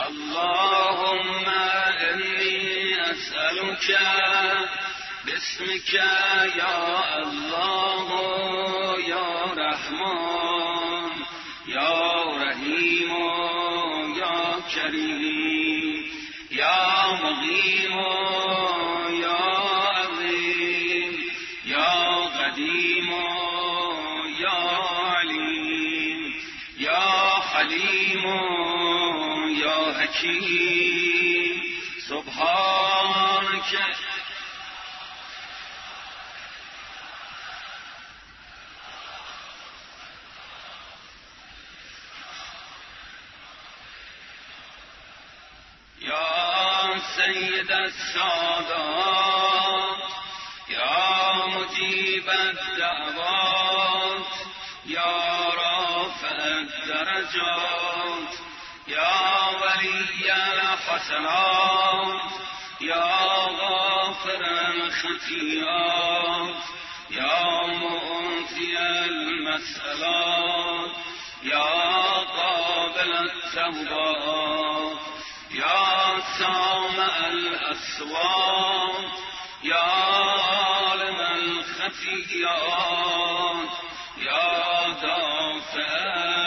اللهم إني أسألك باسمك يا الله يا رحمن يا رحيم يا كريم يا مقيم يا عظيم يا قديم يا عليم يا حليم يا حكيم سبحانك يا سيد السادات يا مجيب الدعوات يا رافع الدرجات يا ولي الحسنات يا غافر الخطيئات يا مؤتي المسألات يا قابل التوبات يا سامع الأصوات يا عالم الخفيات يا دافع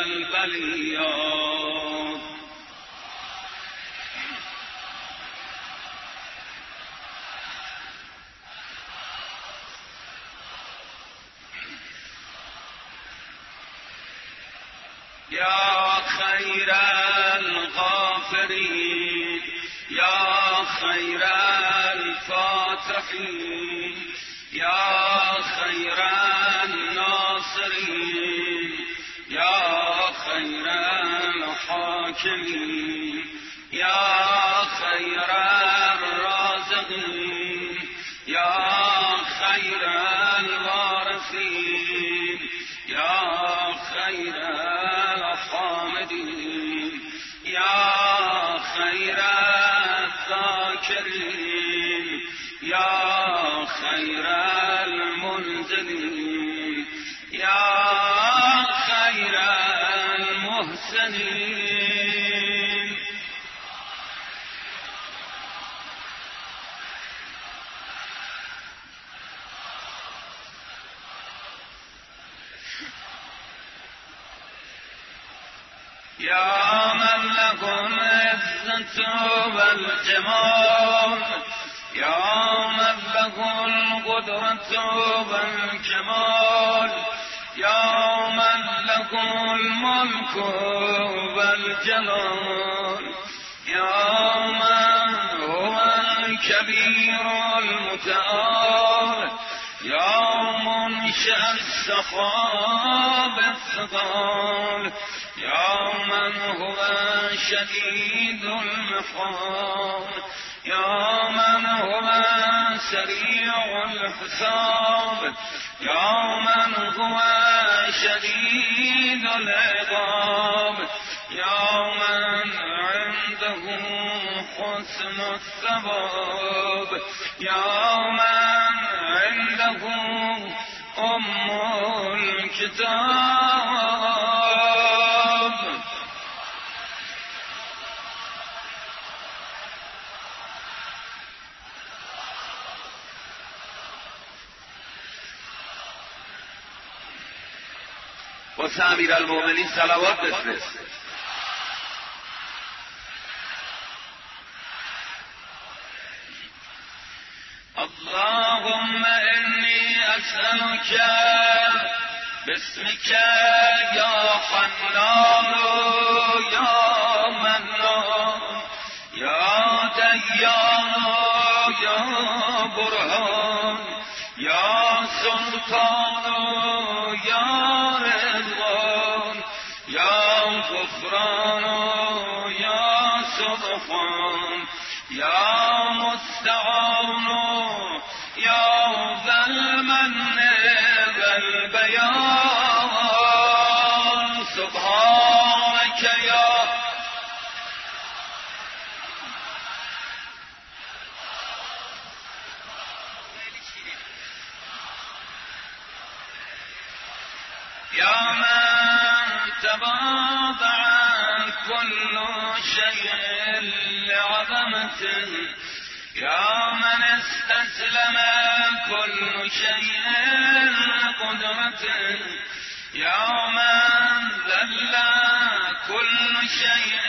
البليات يا خير الغافرين يا خير الفاتحين يا خير الناصرين يا خير الحاكمين يا خير الرازقين يا خير الوارثين يا خير الحامدين يا خير الذاكرين يا خير المنزلين يا خير المحسنين يا من له العزة والجمال يا من له القدرة والكمال يا من له الملك والجلال يا من هو الكبير المتعال يا منشأ السحاب الثقال يا من هو شديد المحال يا من هو سريع الحساب يا من هو شديد العقاب يا من عنده حسن الثواب يا من عنده أم الكتاب واسه امیر المؤمنین صلوات بفرست. اللهم انی اسألک باسمک یا حنان یا منان یا دیان یا برهان یا سلطان یا رضوان یا غفران یا سبحان یا مستعان یا ذا المن والبیان سبحانك یا یا من تواضع كل شيء لعظمته، يا من استسلم كل شيء لقدرته، يا من ذل كل شيء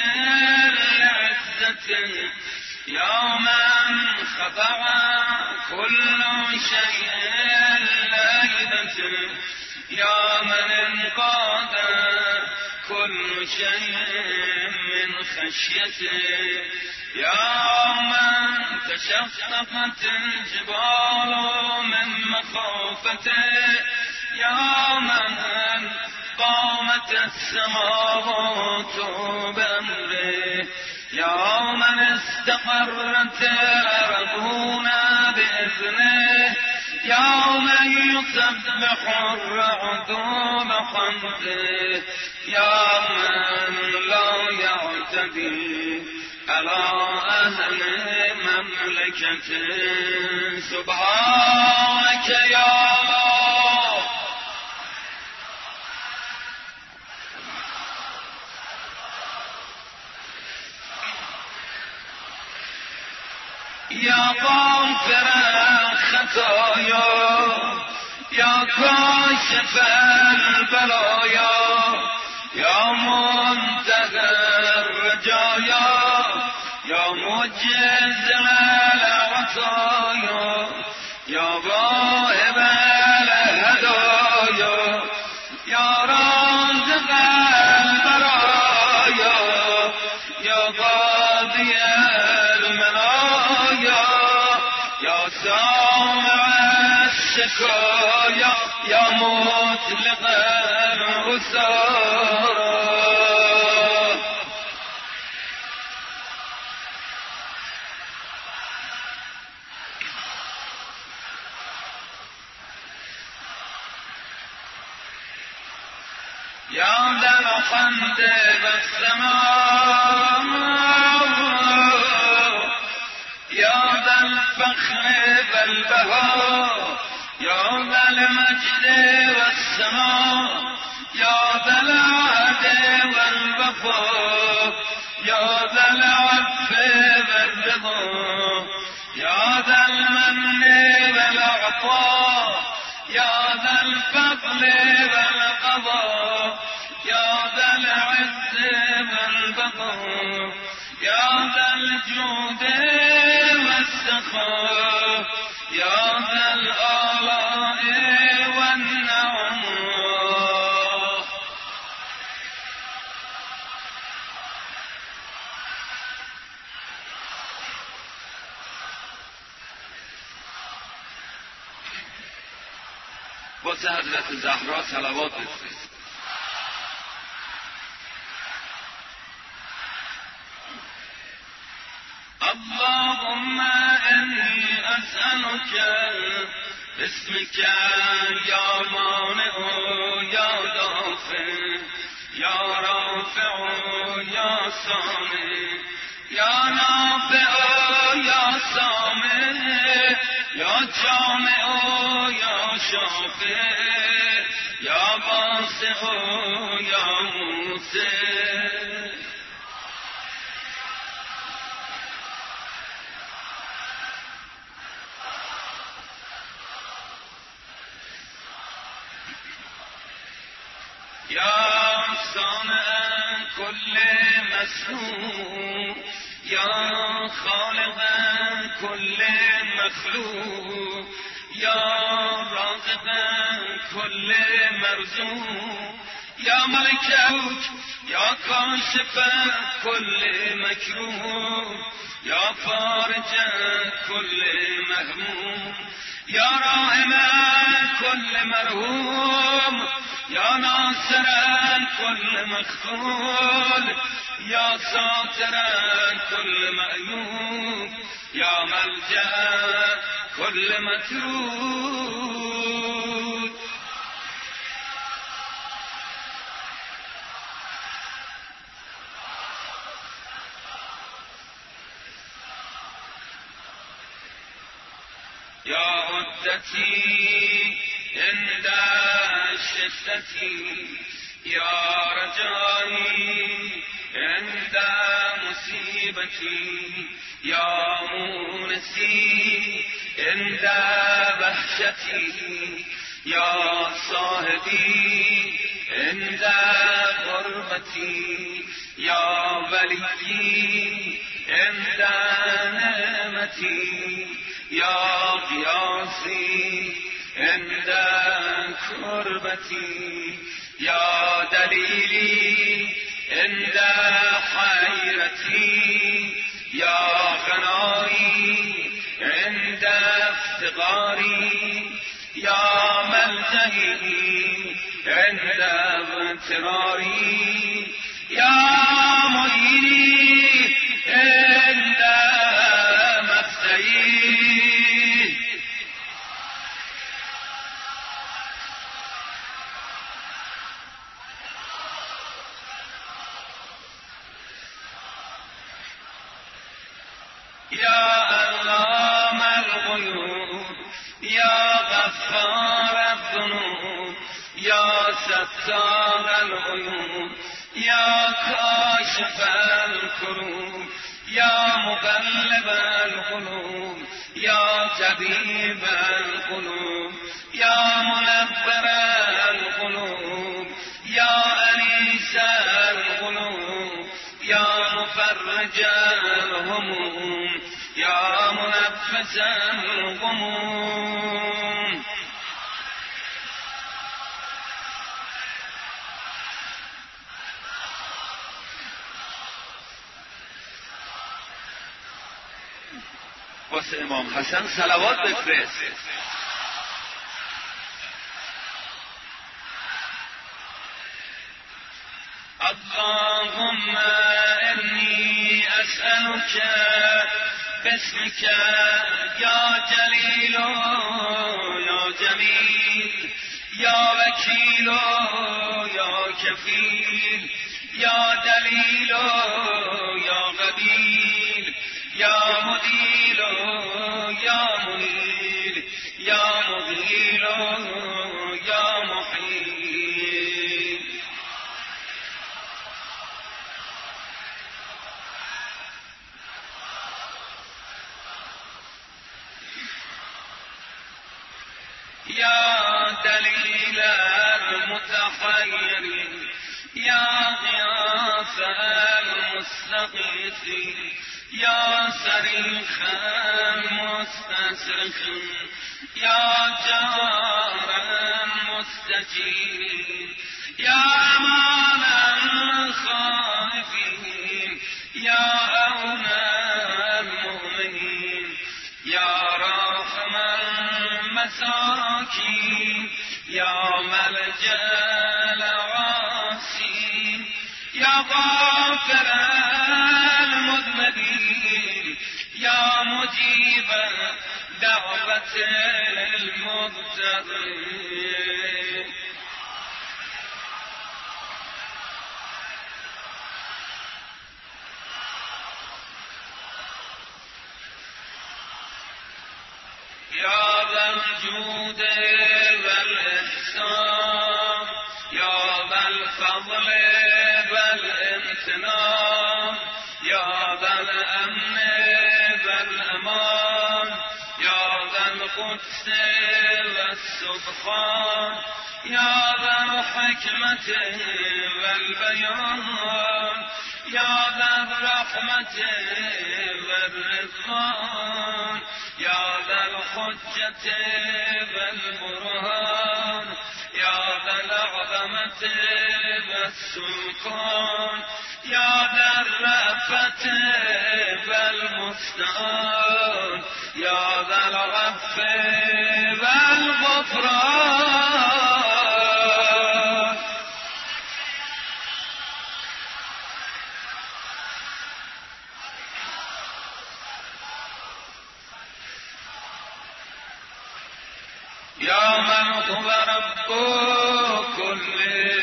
لعزته، يا من خضع كل شيء لهيبته، يا من انقاد كل شيء من خشيته، يا من تشققت الجبال من مخافته، يا من قامت السماوات بأمره، يا من استقرت الأرضون بإذنه، يا من يسبح الرعد بحمده، يا من لا يعتدي على أهل مملكته. سبحانك يا يا غافر الخطايا، يا كاشف البلايا، يا منتهى الرجايا، يا مجز العطايا، يا واهب الهدايا، يا رازق البرايا، يا قاضي المنايا، يا سامع الشكايا، يا مطلق الأسارى. يا ذا الحمد والسماء، يا ذا الفخر والبهاء، يا ذا المجد والسماء، يا ذا العهد والوفاء، يا ذا العفو والرضا، يا ذا المن والعطاء، يا ذا الفضل والقضاء، يا ذا العز والبقاء، يا ذا الجود والسخاء، يا ذا الآلاء والنعم. واسه حضرت زهرا صلوات بفرست. اللهم إني أسألك باسمك يا مانع يا دافع يا رافع يا سامع يا نافع يا سامع يا جامع يا شافع يا باسع يا موسع. يا صانع كل مسلوب يا خالق كل مخلوق يا رازق كل مرزوق يا ملك يا كاشف كل مكروه يا فارج كل مهموم يا راحم كل مرهوم يا ناصر كل مخذول يا ساتر كل مأيوب يا ملجأ كل متروك. يا عدتي عند الشدة يا رجائي عند مصیبتی یا مونسی عند وحشتی یا صاحبی عند غربتی یا ولی عند نعمتی یا قیاسی عند کربتی یا دلیلی عند حیرتی یا غنایی عند افتقاری یا ملجئی عند اضطراری یا معینی عند مفزعی. یا علام الغیوب یا غفار الذنوب یا ستار العیوب یا کاشف الکروب یا مقلب القلوب یا طبیب القلوب یا منور القلوب یا انیس القلوب یا مفرج الهموم یا منفس الغموم. واسه امام حسن صلوات بفرست. اللهم انی اسألک باسمك یا جلیل یا جمیل یا وکیل یا کفیل یا دلیل یا قبیل یا مدیل یا منیل یا مغیل یا محیل. یا دلیل المتحیرین یا غیاث المستغیثین یا صریخ المستصرخین یا جار المستجیبین یا امان الخائفین یا عون المؤمنین یا راحم المساکین یا ملجأ العاصین یا غافر المذنبین یا مجیب دعوت المضطرین. یا ذا الجود والإحسان یا ذا الفضل والامتنان یا ذا الأمن والأمان یا ذا القدس والسبحان یا ذا الحكمة والبيان یا ذا الرحمة والرضوان یا ذا الحجة والبرهان یا ذا العظمة والسلطان یا ذا الرأفة والمستعان یا ذا العفو والغفران. یا من هو رب كل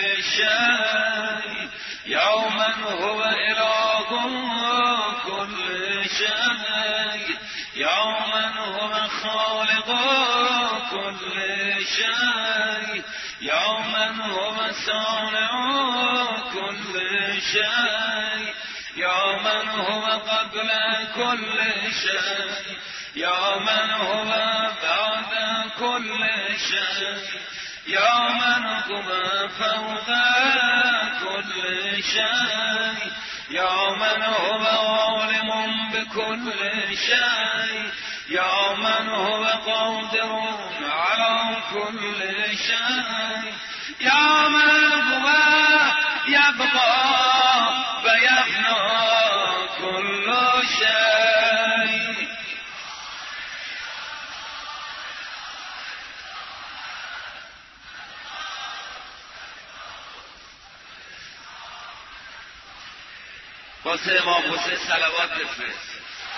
شيء یا من هو إله كل شيء یا من هو خالق كل شيء یا من هو صانع كل شيء یا من هو قبل كل شيء یا من هو بعد كل شيء یا من هو فوق كل شيء یا من هو عالم بكل شيء یا من هو قادر على كل شيء یا من هو يبقى ويفنى كل شيء. واسه امام حسین صلوات بفرست.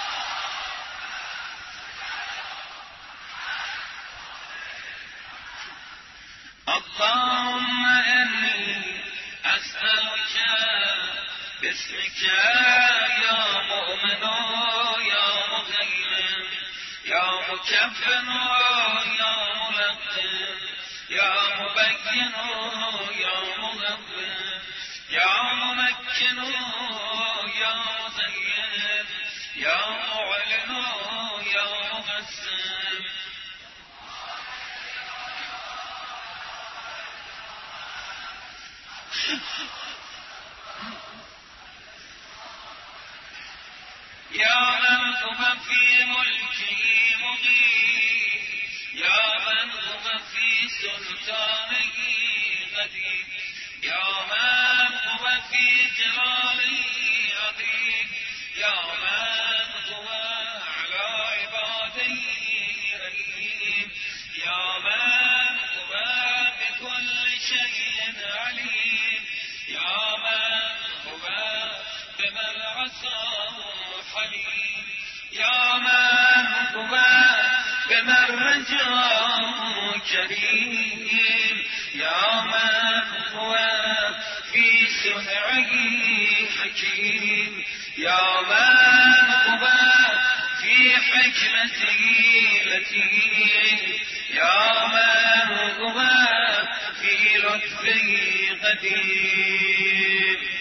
اللهم إني أسألك باسمك يا مؤمن يا مهيمن يا مكفر يا ملقن يا مبين يا مغفر يا ممكن يا مزين يا معلن يا مقسم يا من هو في ملكه مقيم يا من هو في سلطانه قدير يا من هو في جلاله عظيم يا من هو على عباده رحيم يا من هو بكل شيء عليم يا من هو بمن عصاه حليم يا من هو بمن رجاه كريم يا من هو في صنعه حكيم يا من هو في حكمته لطيف يا من هو في لطفه قدير.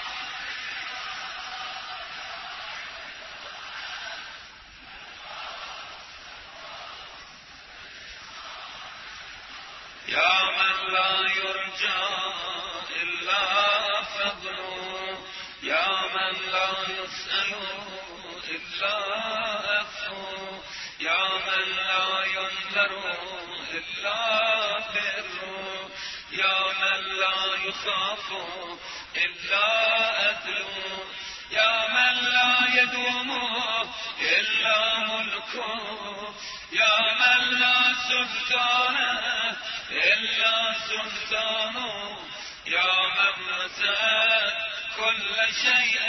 يا من لا يرجى إلا فضله يا من لا يسأل إلا عفوه يا من لا ينذر إلا بره يا من لا يخاف إلا عدله يا من لا يدوم إلا ملكه يا من لا سلطان إلا سلطانه يا من وسعت كل شيء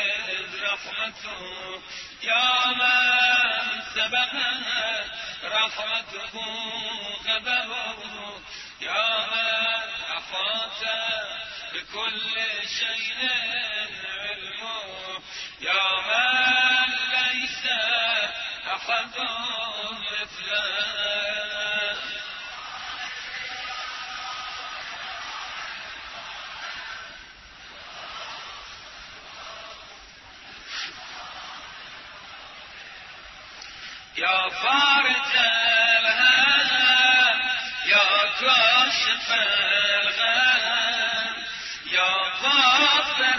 رحمته يا من سبقت رحمته غضبه يا من أحاط بكل شيء علمه يا من ليس أحد مثله. يا فارج الهم يا كاشف الغم يا غافر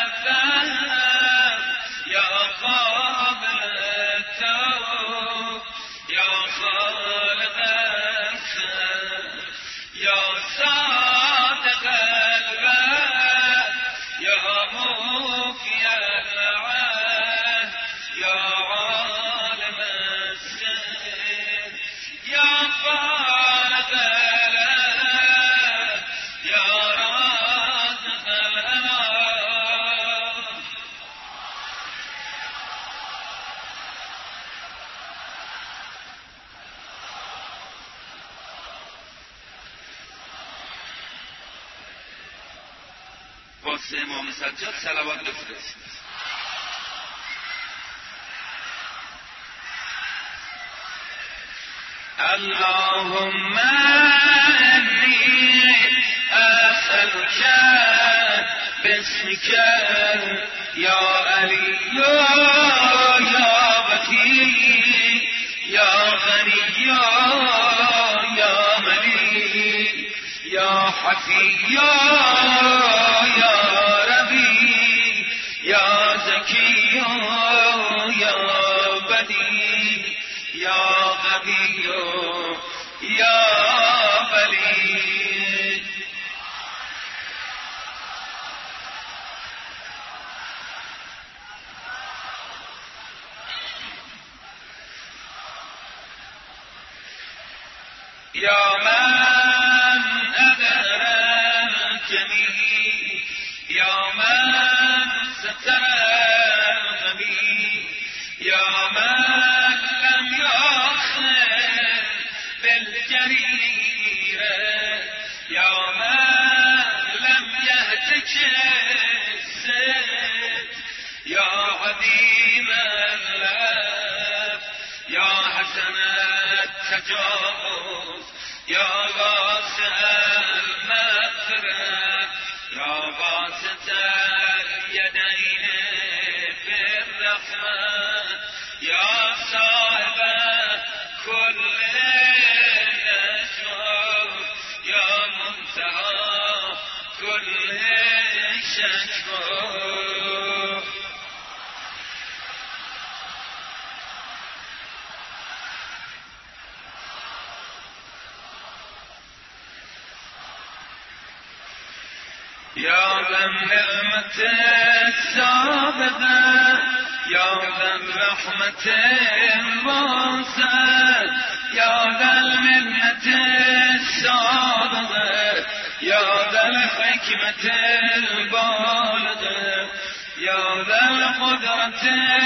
الذنب يا قابل التوب يا خالق الخلق يا صادق الوعد يا موفي العهد يا عالم السر يا خالق الأرض يا رازق الأنام. واسه امام سجاد صلوات بفرست. اللهم إني باسمك يا علي يا وكيل يا غني يا مليك يا حفي يا ربي يا زكي يا بديع يا غبي يا بليد يا من أدركني يا من ستر غمي يا من لم يأخذ بالجريرة يا من لم يهتك السد يا عظيم اللف يا حسن التجاوز يا واسع المغفرة يا باسط اليدين في الرحمة يا صاحب كل نشوة يا منتهى كل شكوى يا ذا النعمة السابقة يا ذا الرحمة الواسعة يا ذا المنة السابقة يا ذا الحكمة البالغة يا ذا القدرة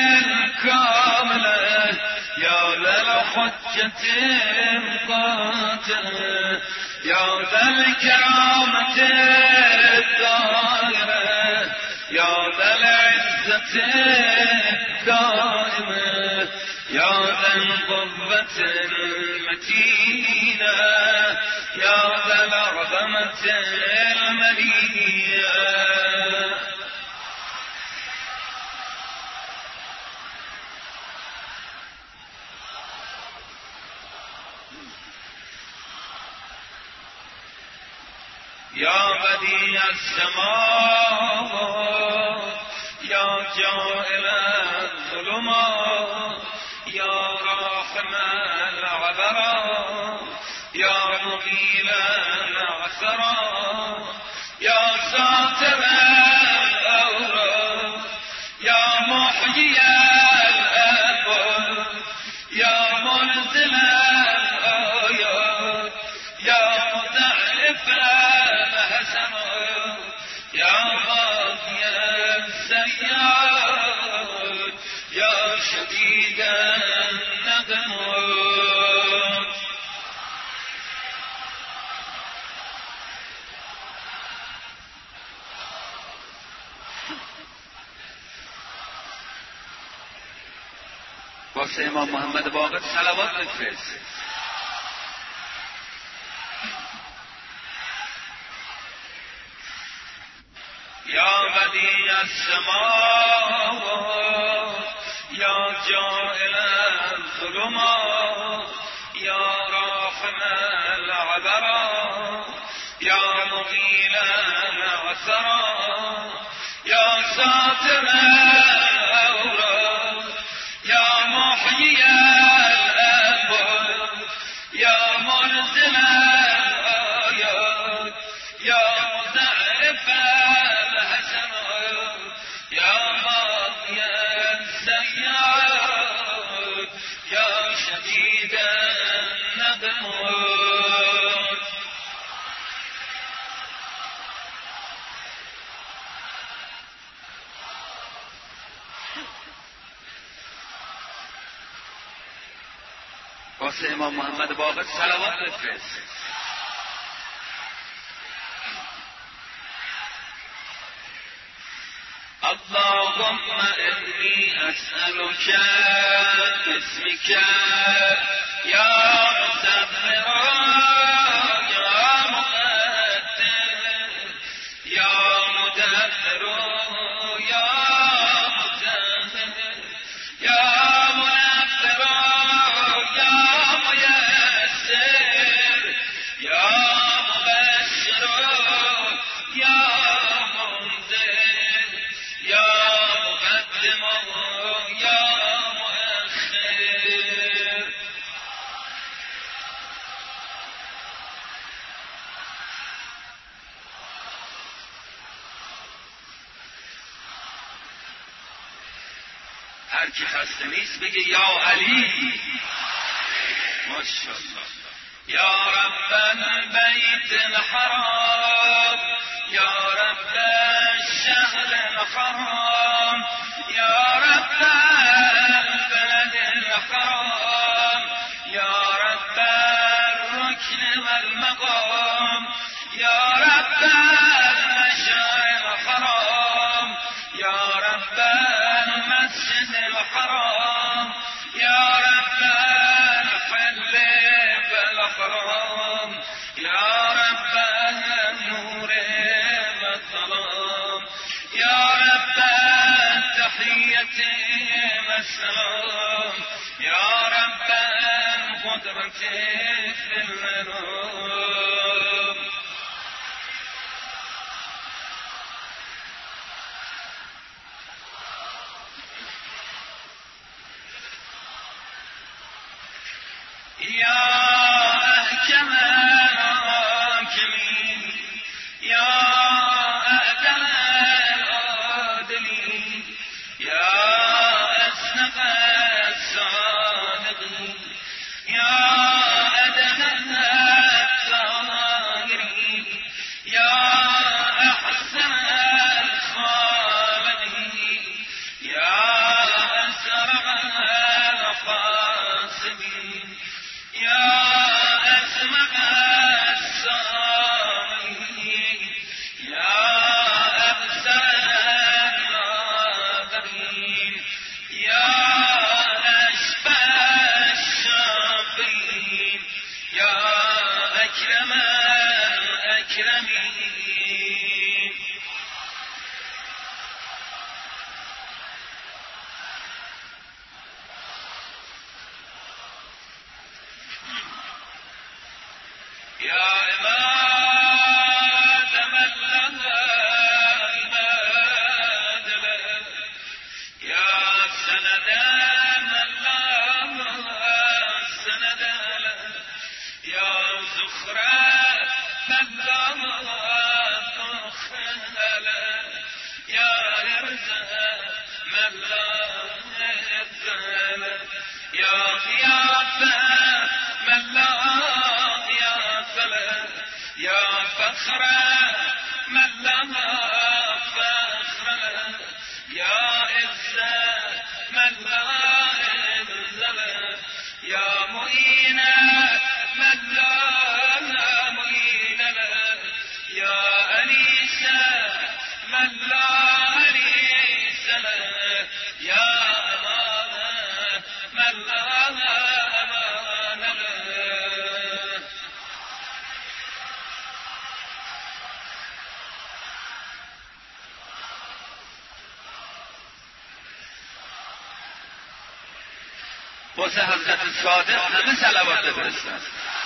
الكاملة يا ذا الحجة القاتلة يا ذا الكرامة الدائرة يا ذا العزة الدائمة يا ذا القوة المتينة يا ذا العظمة المليئة يا بديع السماء يا جائل الظلمات يا راحم العبرات يا مغيل العثرات يا ساتر الأوراد يا محيي الأبواب يا منزل الآيات يا مضعف يا غافي السيئات يا شديد النقمات واسه امام محمد باقر صلوات بفرست. يا بديع السماء يا جائل الظلمات يا راحم العبرات يا مغيل العثرات يا ساتر الأوراد يا محيي الأبواب يا منزل الآيات يا مضعف يا ماضي السيئات يا شديد النقمات واسه امام محمد باقر صلوات بفرست. اللهم إني أسألك باسمك يا مصبر يا مقدر يا مدبر هر کی خسته نیست بگه یا علی. ماشاءالله. یا رب البیت الحرام، یا رب الشهر الحرام، یا رب البلد الحرام، یا رب الركن والمقام، یا رب المشعر الحرام، یا رب المسجد الحرام، یا رب الحل والحرام، یا رب النور والظلام، یا رب التحیة والسلام، یا رب القدرة في المنام. یا احکم الحاکمین، یا اعدل العادلین، یا اصدق الصادقین، یا ادهم الطاهرین، یا احسن الخالقین، یا اسرع الحاسبین، یا اسمع السامعین، یا ابصر الناظرین، یا اشفع الشافعین، یا اکرم الاکرمین. یا عباد من لها عباد له، یا سند من لها سند له، یا زخرة من لها زخرة له، یا عرض من لها عرض له، یا ضیافة من لها یا فخر من لها فخر له، یا عز من لها عز له، یا معین من لها معین له، یا انیس من لها انیس له، یا امان من لها امان له. واسه حضرت صادق همه صلوات بفرستن.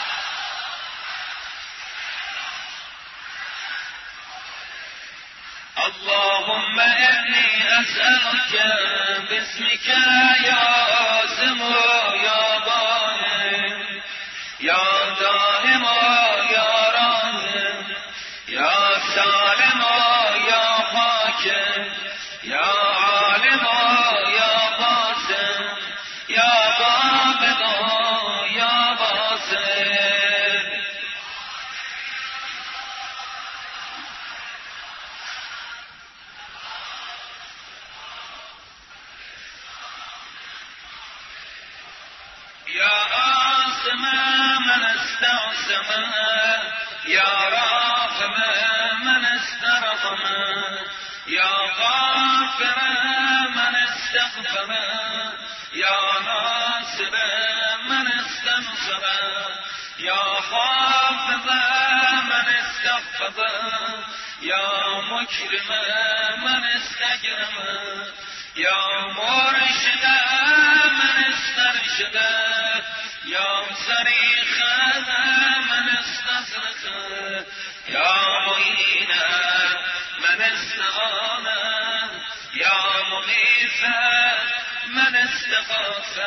اللهم انی اسألك باسمك یا عاصم یا باهر یا دائم یا راحم یا سالم یا حاکم یا عالم یا قاسم یا قابض یا باسط. یا عاصم من استعصم، یا راحم من استرحم، یا غافر من استغفر، یا ناصر من استنصر، یا حافظ من استحفظ، یا مکرم من استکرم، یا مرشد من استرشد، یا صریخ من استصرخ، یا معین من استعان، یا مغیث من استغاث.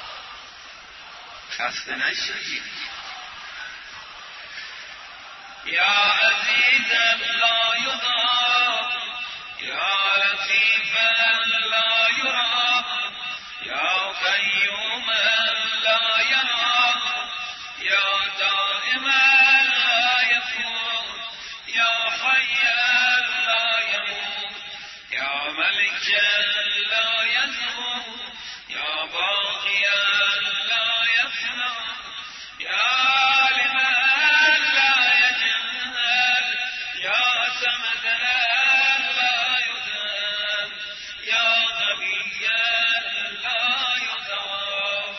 خسته نشید. يا عزيزا لا يضام، يا لطيفا لا يرام، يا قيوما لا ينام، يا دائما لا يفوت، يا حيا لا يموت، يا ملكا لا يزول، يا باقيا لا يفنى، يا لمن لا يجهل، يا سمدا لا يذل، يا غبيا لا يضاف.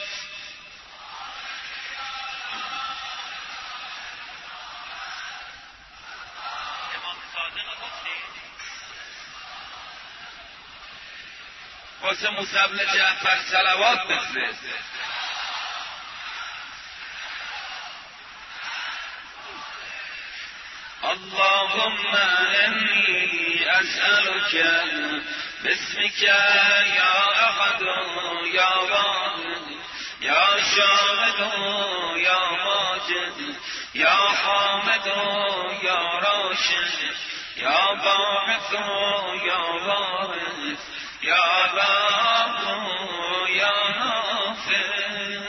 واسه موسی بن جعفر صلوات بفرست. اللهم إني أسألك باسمك يا أحد يا واحد يا شاهد يا ماجد يا حامد يا راشد يا باعث يا واحد يا باب يا نافع.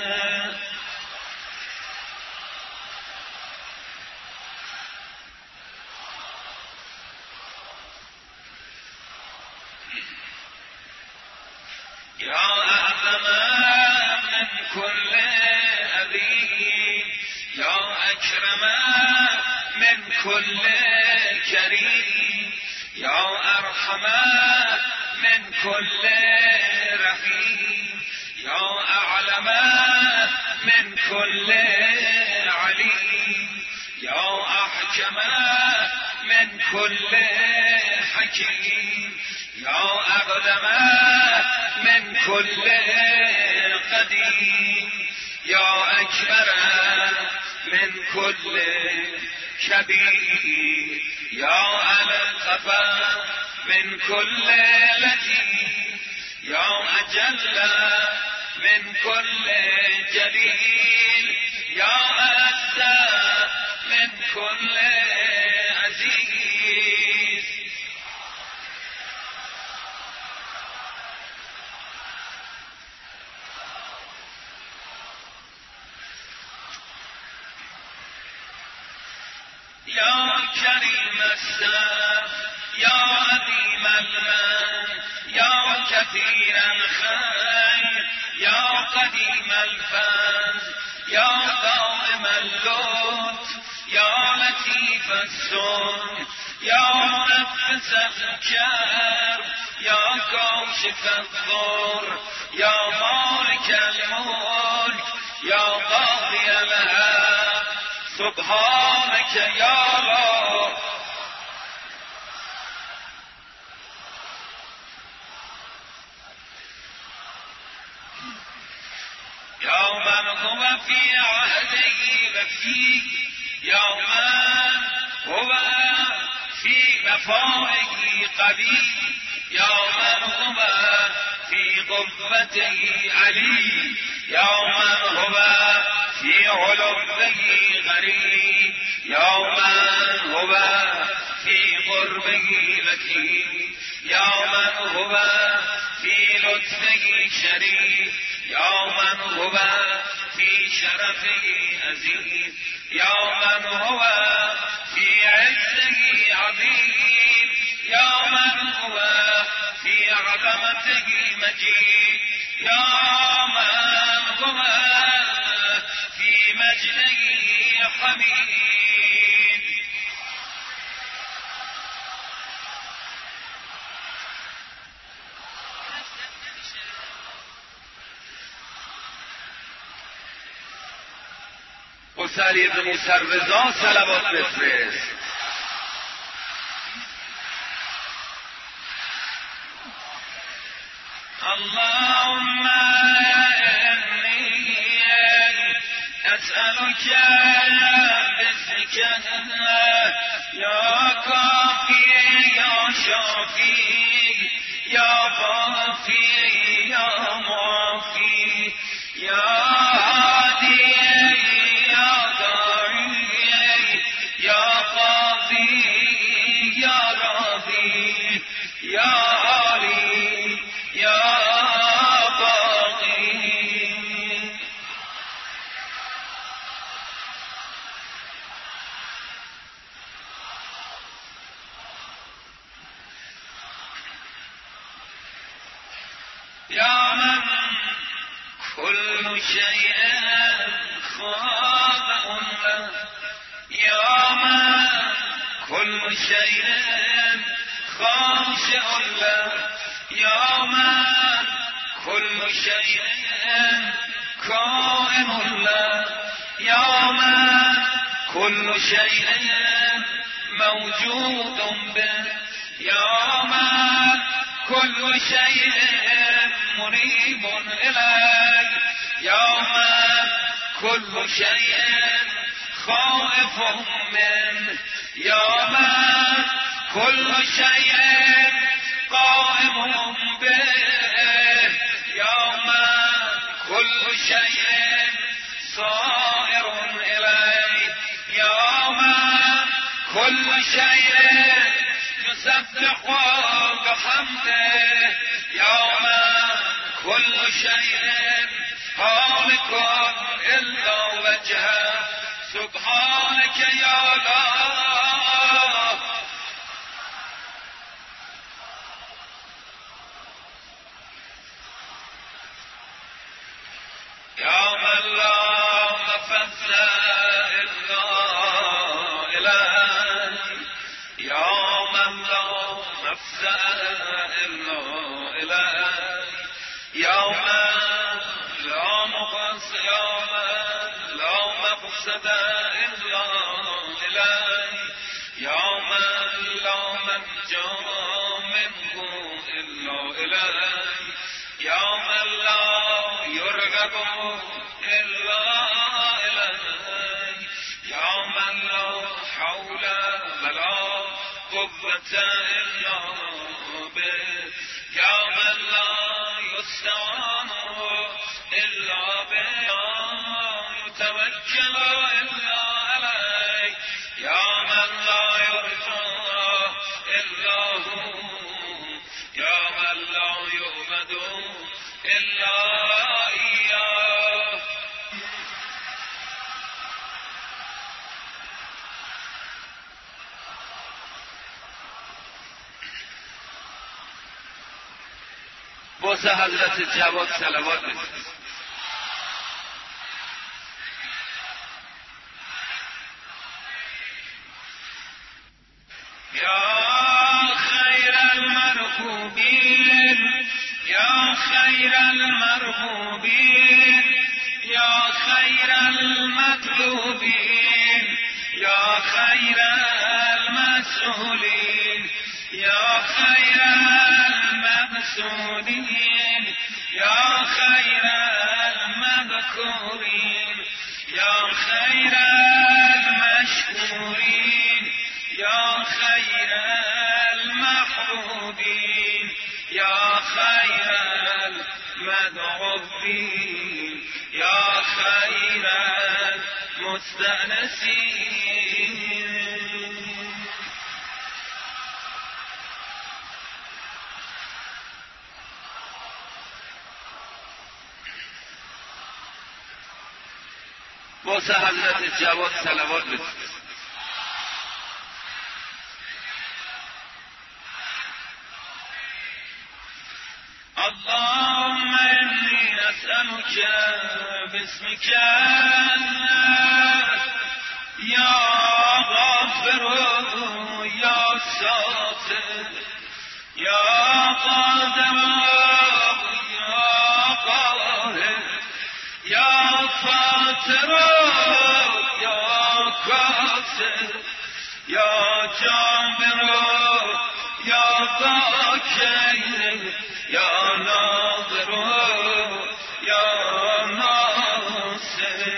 يا أعظم من كل أبي، يا أكرم من كل كريم، يا أرحم من كل رحيم، يا أعلم من كل عليم، يا أحكم من كل حكيم، يا أقدم من كل قديم، يا أكبر من كل كبير، يا ألطف من كل لطيف، يا أجل من كل جليل، يا أعز من كل عزيز. يا كريم السف يا عظيم المن يا كثير الخير يا قديم الفضل يا دائم اللطف يا لطيف السر يا منفس الكرب يا كاشف الضر يا مالك الملك يا قاضي الحق سبحانك يا الله. يا من هو في عهده وفيه يا من هو في وفائه قوي يا من هو في قوته علي يا من هو في علوه غريب يا من هو في قربه وكيل يا من هو في لطفه شريف يا من هو في شرفه عزيز يا من هو في عزه عظيم يا من هو في عظمته مجيد يا من هو في مجده حميد. حسین ابن موسی رضا صلوات بفرست. اللهم إني أسألك باسمك يا كافي يا شافي يا وافي يا معافي يا هادي يا داعي يا یا علی یا باقی. یا من كل شيء خاضع له، يا من كل شيء خاشع له، يا من كل شيء كائن له، يا من كل شيء موجود به، يا من كل شيء منيب إليه، يا من كل شيء خائف منه، يا من كل شيء قائم به، يا من كل شيء صائر إليه، يا من كل شيء يسبح بحمده، يا من كل شيء هالك إلا وجهه، سبحانك يا الله. يا من لا مفز إلا إليه، يا من لا مفز إلا إليه، يا من لا مقصد، يا من لا مقصد إلا إليه، يا من لا منجا منه إلا إليه، يا من لا يرغب إلا إليه، يا من لا حول ولا قوة إلا به، يا من لا يستعان إلا به، يتوكل إلا عليه، يا من لا يرجى إلا هو، يا من لا يعبد إلا إياه. واسه حضرت جواد صلوات بفرست. يا خير المرغوبين، يا خير المرغوبين، يا خير المطلوبين، يا خير المسؤولين، يا خير المقصودين، يا خير المذكورين، يا خير المشكورين، يا خير المحبوبين، يا خير المدعوين، يا خير المستأنسين. واسه حضرت جواد صلوات بفرست. اللهم إني أسألك باسمك يا غافر يا ساتر يا قادر يا قاهر يا فاتر يا كاسر يا جابر يا ذاكر يا ناظر يا ناصر.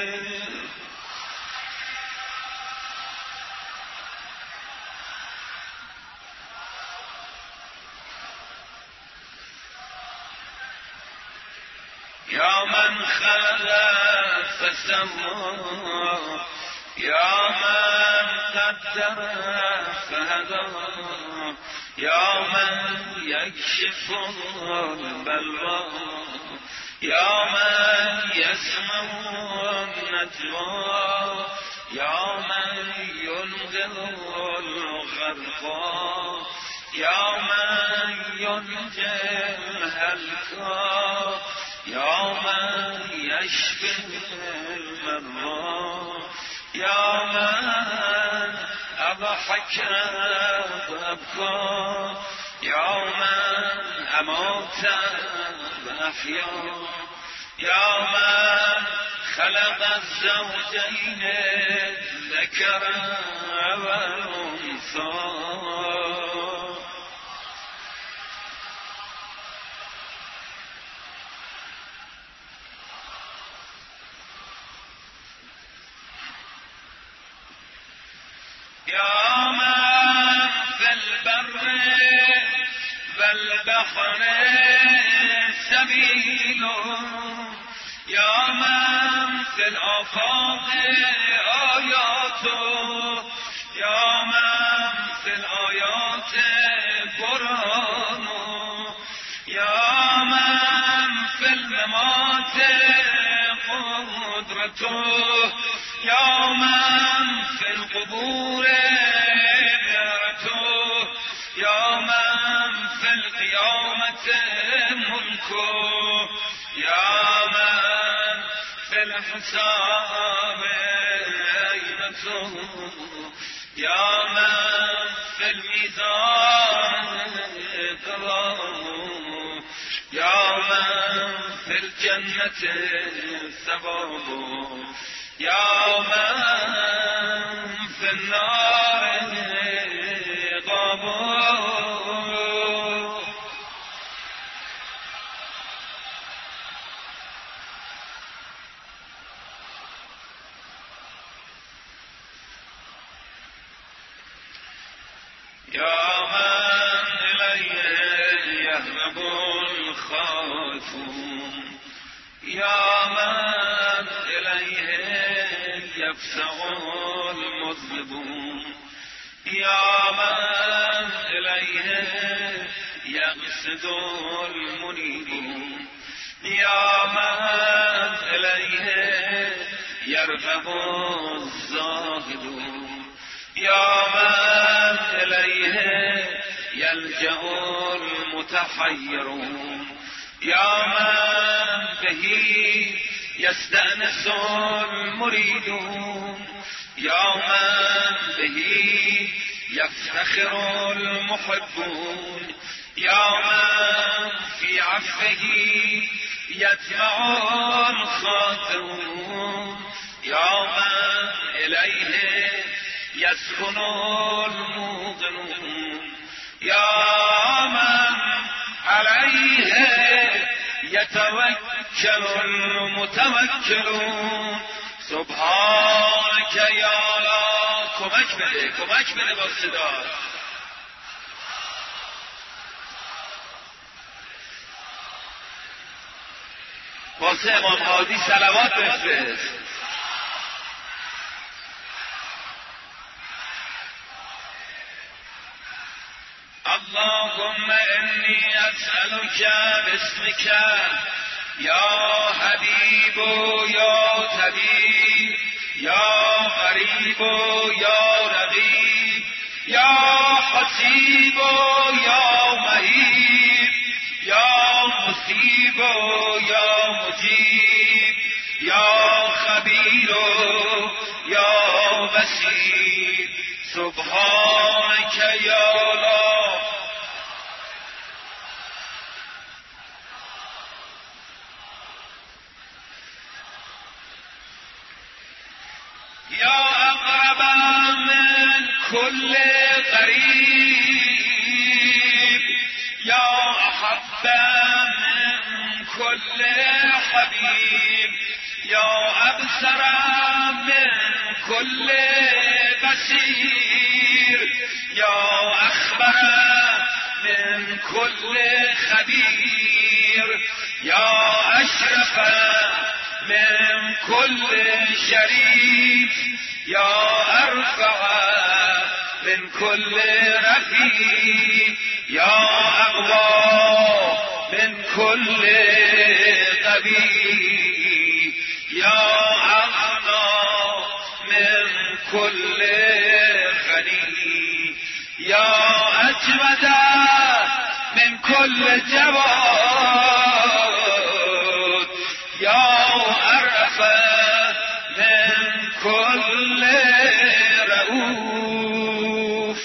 يا من خلق فسوى يا من قدر فهدى البدا یا من یکشف البلوا یا من یسمع النجوا یا من ینقذ الغرقا یا من ینجی الهلکا یا من یشفی المرضا یا من اضحک وابکا یا من امات واحیا یا من خلق الزوجین الذکر والانثی یا من فی البر والبحر سبیل یا من فی الآفاق آیات یا من فی الآیات برهان یا من فی الممات قدرت یا من فی القبور غیرت یا من فی القیامت ملک یا من فی الحساب عیبت یا من فی المیزان قضا یا من فی الجنت ثواب یا من فی النار عقاب یا من الیه یهرب الخائفون یا من الیه یفزع المذنبون یا من الیه یقصد المنیبون یا من الیه یرغب الزاهدون یا من الیه یلجأ المتحیرون یا من بهی یستأنس المریدون یا من بهی یفتخر المحبون یا من فی عفوه یطمع الخاطئون یا من الیه یسکن الموقنون یا من علیه یتوکل المتوکلون سبحانک یا لا کمک بده با صدا واسه امام هادی صلوات بفرست اللهم انی اسألک باسمک یا حبیب یا طبیب یا غریب یا رقیب یا حسیب یا مهیب یا مصیب یا مجیب یا خبیر یا بصیر سبحانک یا لا یا اقرب من كل قریب یا احب من كل حبیب یا ابصر من كل بصیر یا اخبر من كل خبیر یا اشرف من كل شريف يا أرفع من كل رفيق يا أقوى من كل قوي يا أغنى من كل غني يا أجود من كل جواد يا أرفع من كل رؤوف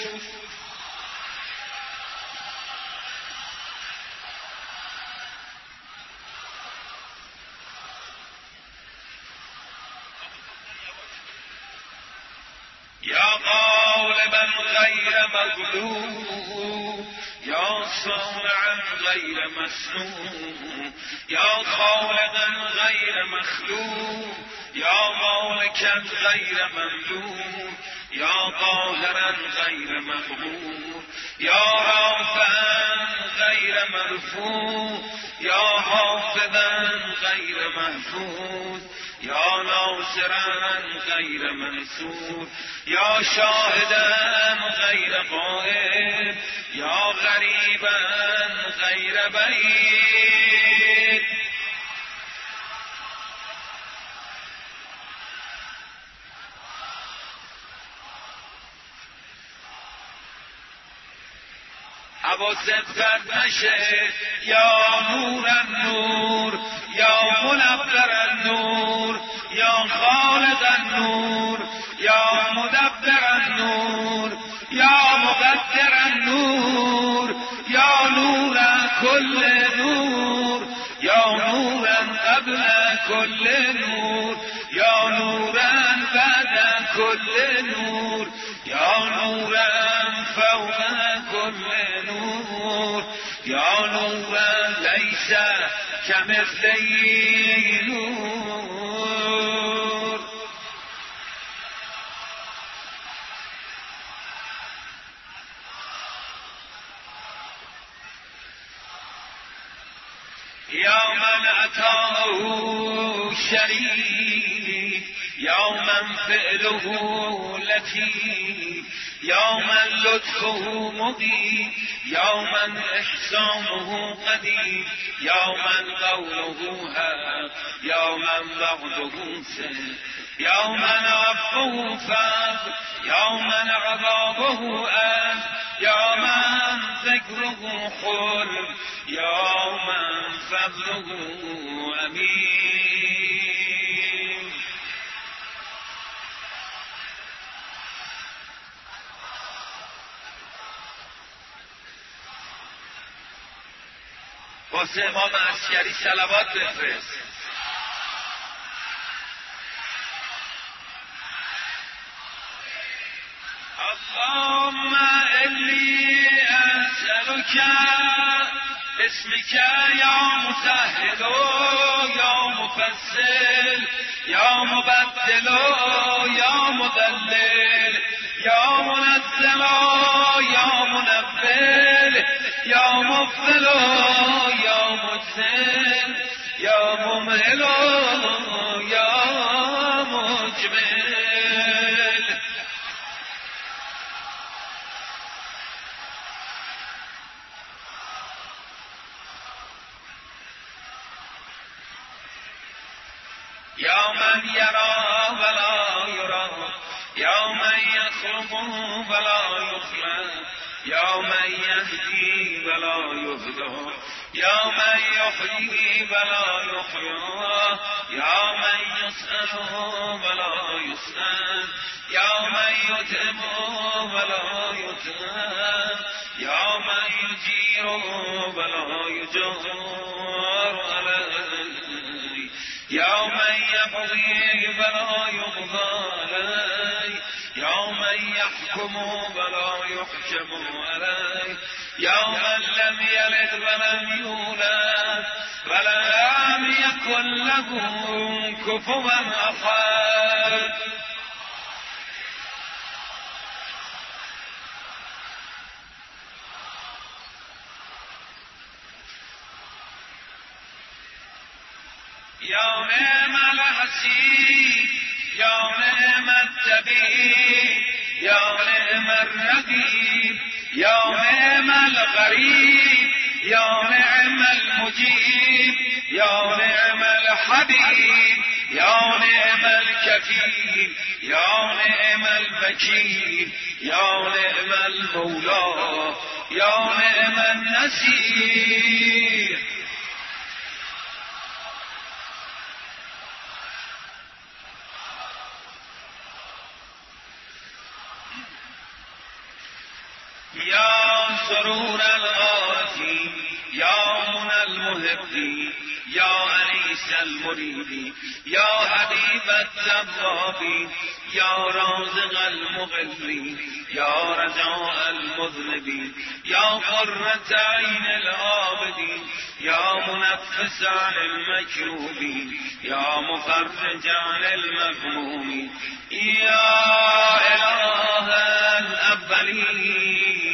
يا غالبا غير مغلوب يا صانعا غير مسنون يا خالقا غير مخلوق يا مالكا غير مملوك يا قاهرا غير مغلوب يا رافعا غير مرفوع يا حافظا غير محفوظ يا ناصرا غير منصور يا شاهدا غير غائب يا غريبا غير بعيد حواست بد نشه یا نور النور یا منور النور یا خالق النور یا مدبر النور یا مقدر النور یا نور كل نور یا نورا قبل كل نور یا نورا بعد كل نور یا نورا فوق كل نور یا نورا ليس كمثله نور يا من أتاه شريك يا من فعله لطيف يا من لطفه مضيء يا من إحسانه قدير يا من قوله حق يا من وعده صدق يا من عفوه فضل يا من عذابه أب يا من ذكره خلق يا من فضله أمين واسه امام عسکری صلوات بفرست. اللهم إني أسألك باسمك يا مسهل يا مفصل يا مبدل يا مضلل يا منزل يا منبل يا مفضل يا مدخل يا ممهل يا مجمل يا من يرى ولا يرى يا من يخلق ولا يخلق يا من يهدي ولا يهدى يا من يحيي ولا يحيى يا من يسأل ولا يسأل يا من يتم ولا يتم يا من يجير ولا يجار عليه يا من يقضي ولا يقضى عليه يا من يحكم ولا يحكم عليه يا من لم يلد ولم يولد ولم يكن له كفوا أحد يا نعم الحسيب يا نعم التبي یا نعم الرقیب یا نعم الغریب یا نعم المجیب یا نعم الحبیب یا نعم الکفیل یا نعم الوکیل یا نعم المولا یا نعم النصیر. یا سرور العارفین یا من المحبین یا انیس المریدین یا حبیب التوابین یا رازق المقلین یا رجاء المذنبین یا قرة عین العابدین یا منفس عن المکروبین یا مفرج عن المغمومین یا اله الاولین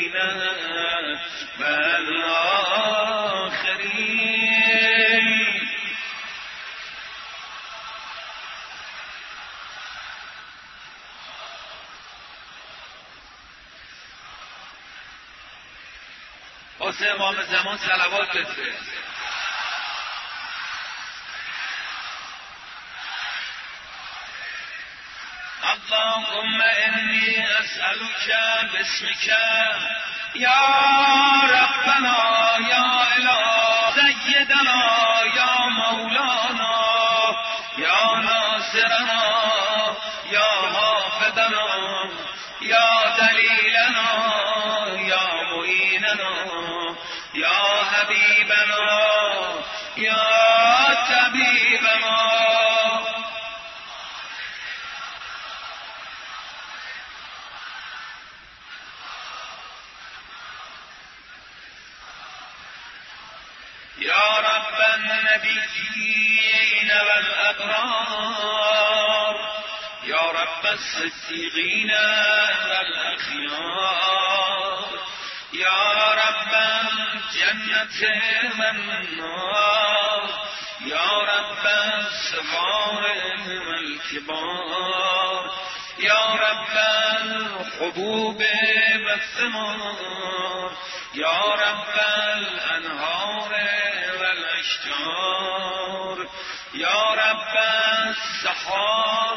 والآخرین. واسه امام زمان صلوات بفرست. اللهم انی اسألك باسمك یا ربنا یا اله سیدنا یا مولانا یا ناصرنا یا حافظنا یا دلیلنا یا معیننا یا حبیبنا یا طبیبنا. یا رب النبیین والابرار یا رب الصدیقین والاخیار یا رب الجنة والنار یا رب الصغار والکبار یا رب الحبوب والثمار یا رب الانهار والاشجار یا رب الصحار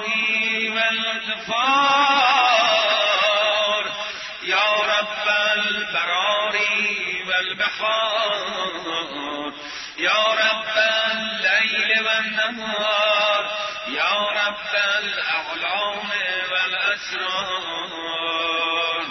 والغفار یا رب البرار والبحار یا رب الليل والنهار یا رب الاعلام والاسرار.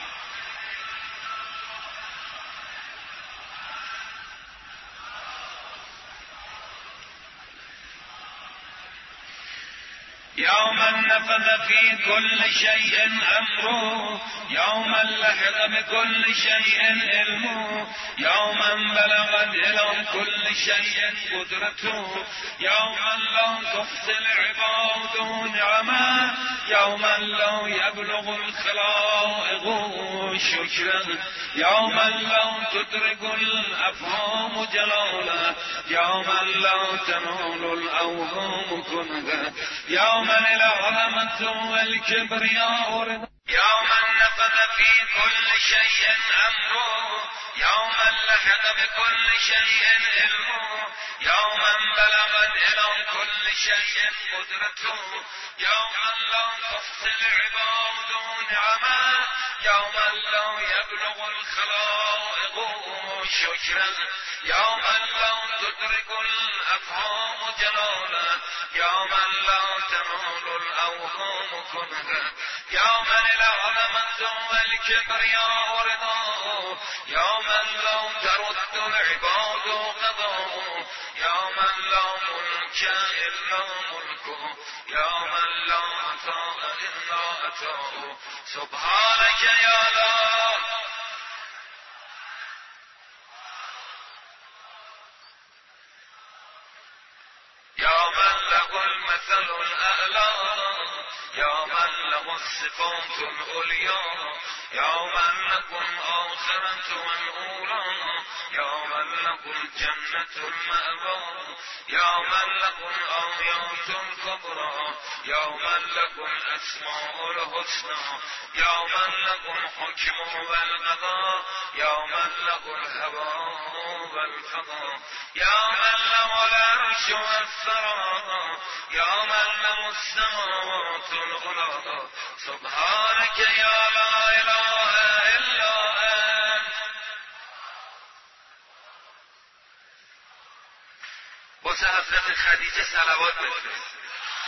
یا من نفذ في كل شيء أمره یا من لحق بكل شيء علمه یا من بلغت إلى كل شيء قدرته یا من لا تحصي العباد نعمه یا من لا يبلغ الخلائق شكره یا من لا تدرك الأفهام جلاله یا من لا تنال الأوهام كنه یا من العظمة والكبرياء یا من نفذ في كل شيء أمره یا من لحق بكل شيء علمه یا من بلغت إلى كل شيء قدرته یا من لا تحصي العباد نعمه یا من لا يبلغ الخلائق شكره یا من لا تدرك الأفهام جلاله یا من لا تنال الأوهام كنه یا من العظمة والكبرياء رضاه یا من لا ترد العباد قضاه یا من لا ملك إلا ملكه یا من لا عطاء إلا عطاؤه. سبحانك يا الله یا من له المثل الأعلى یا من له الصفات العليا يا من لكم آخرة والأولى يا من لكم جنة المأوى يا من لكم آيات الكبرى يا من لكم أسماء الحسنى يا من لكم حكم والقضاء يا من له الهوى والفضاء يا من له العرش والثرى يا من له السماوات العلى سبحانك يا لا إله إلا أنت. واسه حضرت خدیجه صلوات بفرست.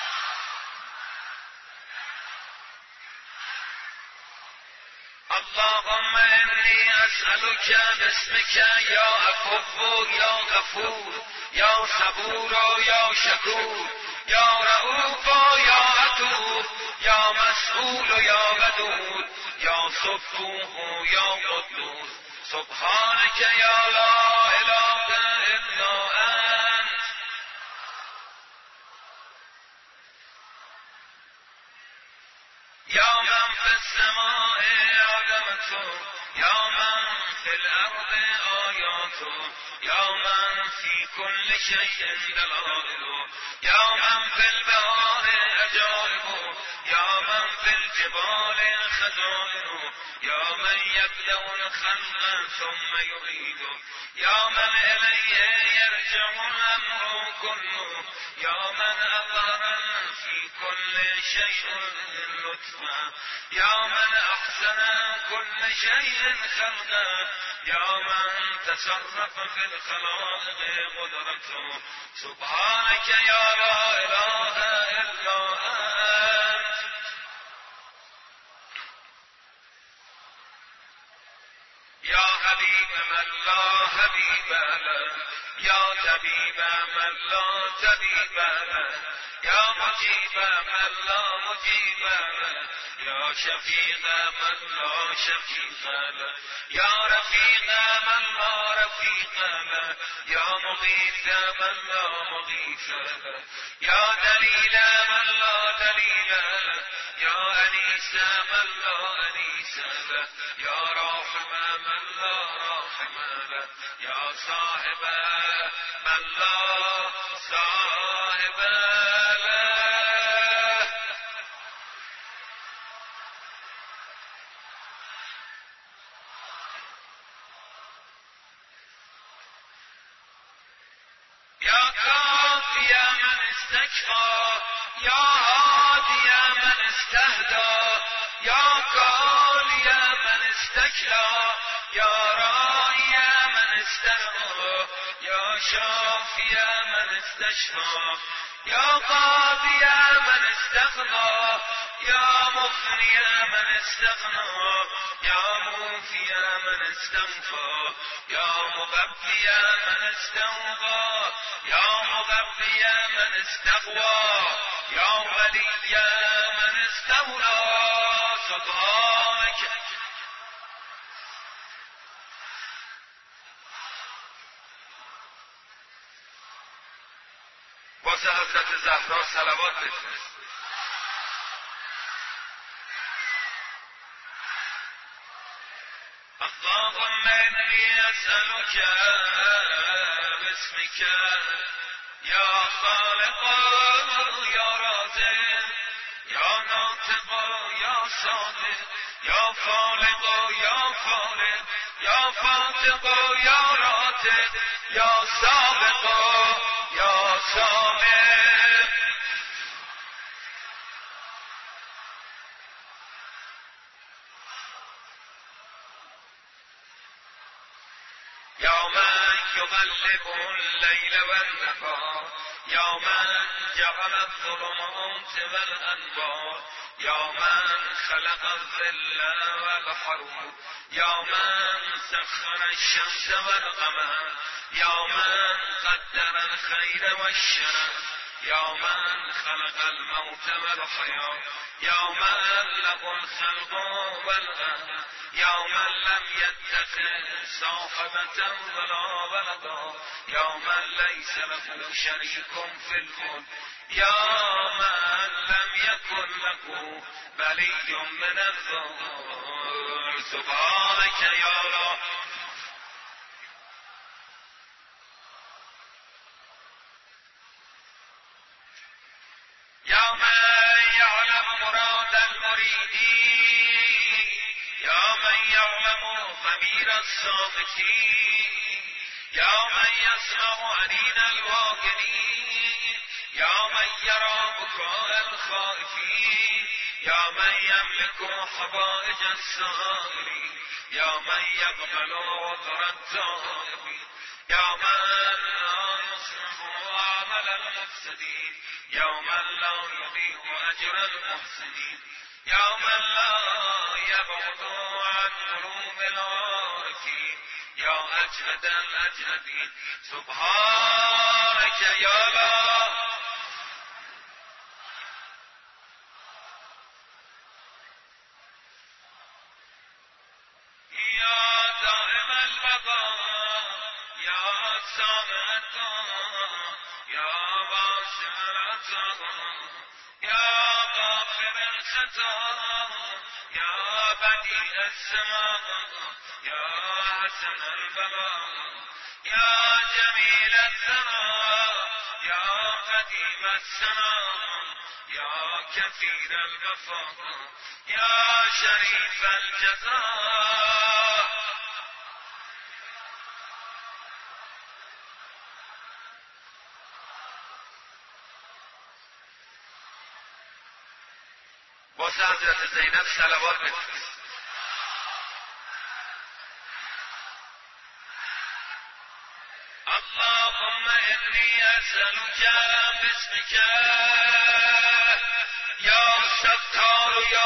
اللهم إني أسألك باسمك يا عفو يا غفور يا صبور يا شكور يا رؤوف يا عطوف يا مسؤول يا ودود يا صفوح يا قدوس سبحانك يا لا إله إلا أنت. يا من في السماء عظمته يا من في الأرض آياته يا من في كل شيء دلائله يا من في البحار أجائبه يا من في الجبال خزائنه يا من يبدأ الخلق ثم يعيده يا من إليه يرجع الأمر كله يا من أظهر في كل شيء لطفا يا من أحسن كل شيء خلقا يا من تصرف في الخلائق قدرته سبحانك يا لا إله إلا أنت. يا حبيب من لا حبيب له يا طبيب من لا طبيب له يا مجيب من لا مجيب له يا شفيق من لا شفيق له يا رفيق من لا رفيق له يا مغيث من لا مغيث له يا دليل من لا دليل له يا أنيس من لا أنيس له يا راحم من لا راحم له يا صاحب من لا صاحب له. يا كافي من استكفى يا هادي من استهدى يا كالي من استكلى يا راعي من استرعى يا شافي من استشفى يا قاضي من استقضى يا مغني من استغنى يا موفي من استنفى يا مغبي من استوغى يا مغبي من استغوى يا ولي من استولى سبحانك. واسه حضرت زهرا صلوات بفرست. اللهم إني أسألك باسمك يا خالق يا رازق يا ناطق يا صادق يا خالق يا خالق يا فاتق يا راتق يا سابق يا سامق يا من يغلب الليل والنهار يا من جعل الظلمات والأنوار يا من خلق الظل والحرور يا من سخر الشمس والقمر يا من قدر الخير والشر يا من خلق الموت والحياة يا من له الخلق والأمر يا من لم يتخذ صاحبة ولا ولدا يا من ليس له شريك في الملك يا من لم يكن له ولي من الذل قل سبحانك يا الله. يا من يعلم مراد المريدين، يا من يعلم ضمير الصامتين، يا من يسمع أنين الواقدين، يا من يرى بكاء الخائفين، يا من يملك حوائج السائلين، يا من يقبل عذر التائبين، يا من لا يصلح عمل المفسدين، يا من لا يضيع أجر المحسنين، يا من لا يبعد عن قلوب العارفين، يا أجهد الأجهدين سبحانك يا الله. يا دائم البقاء، يا سامع الدعاء، يا واسع العطاء، يا غافر الخطا، يا بديع السماء، يا حسن البلاء، يا جميل الثناء، يا قديم السناء، يا كثير الوفاء، يا شريف الجزاء. واسه حضرت زینب صلوات بفرست. اللهم إني أسألك باسمك يا ستار يا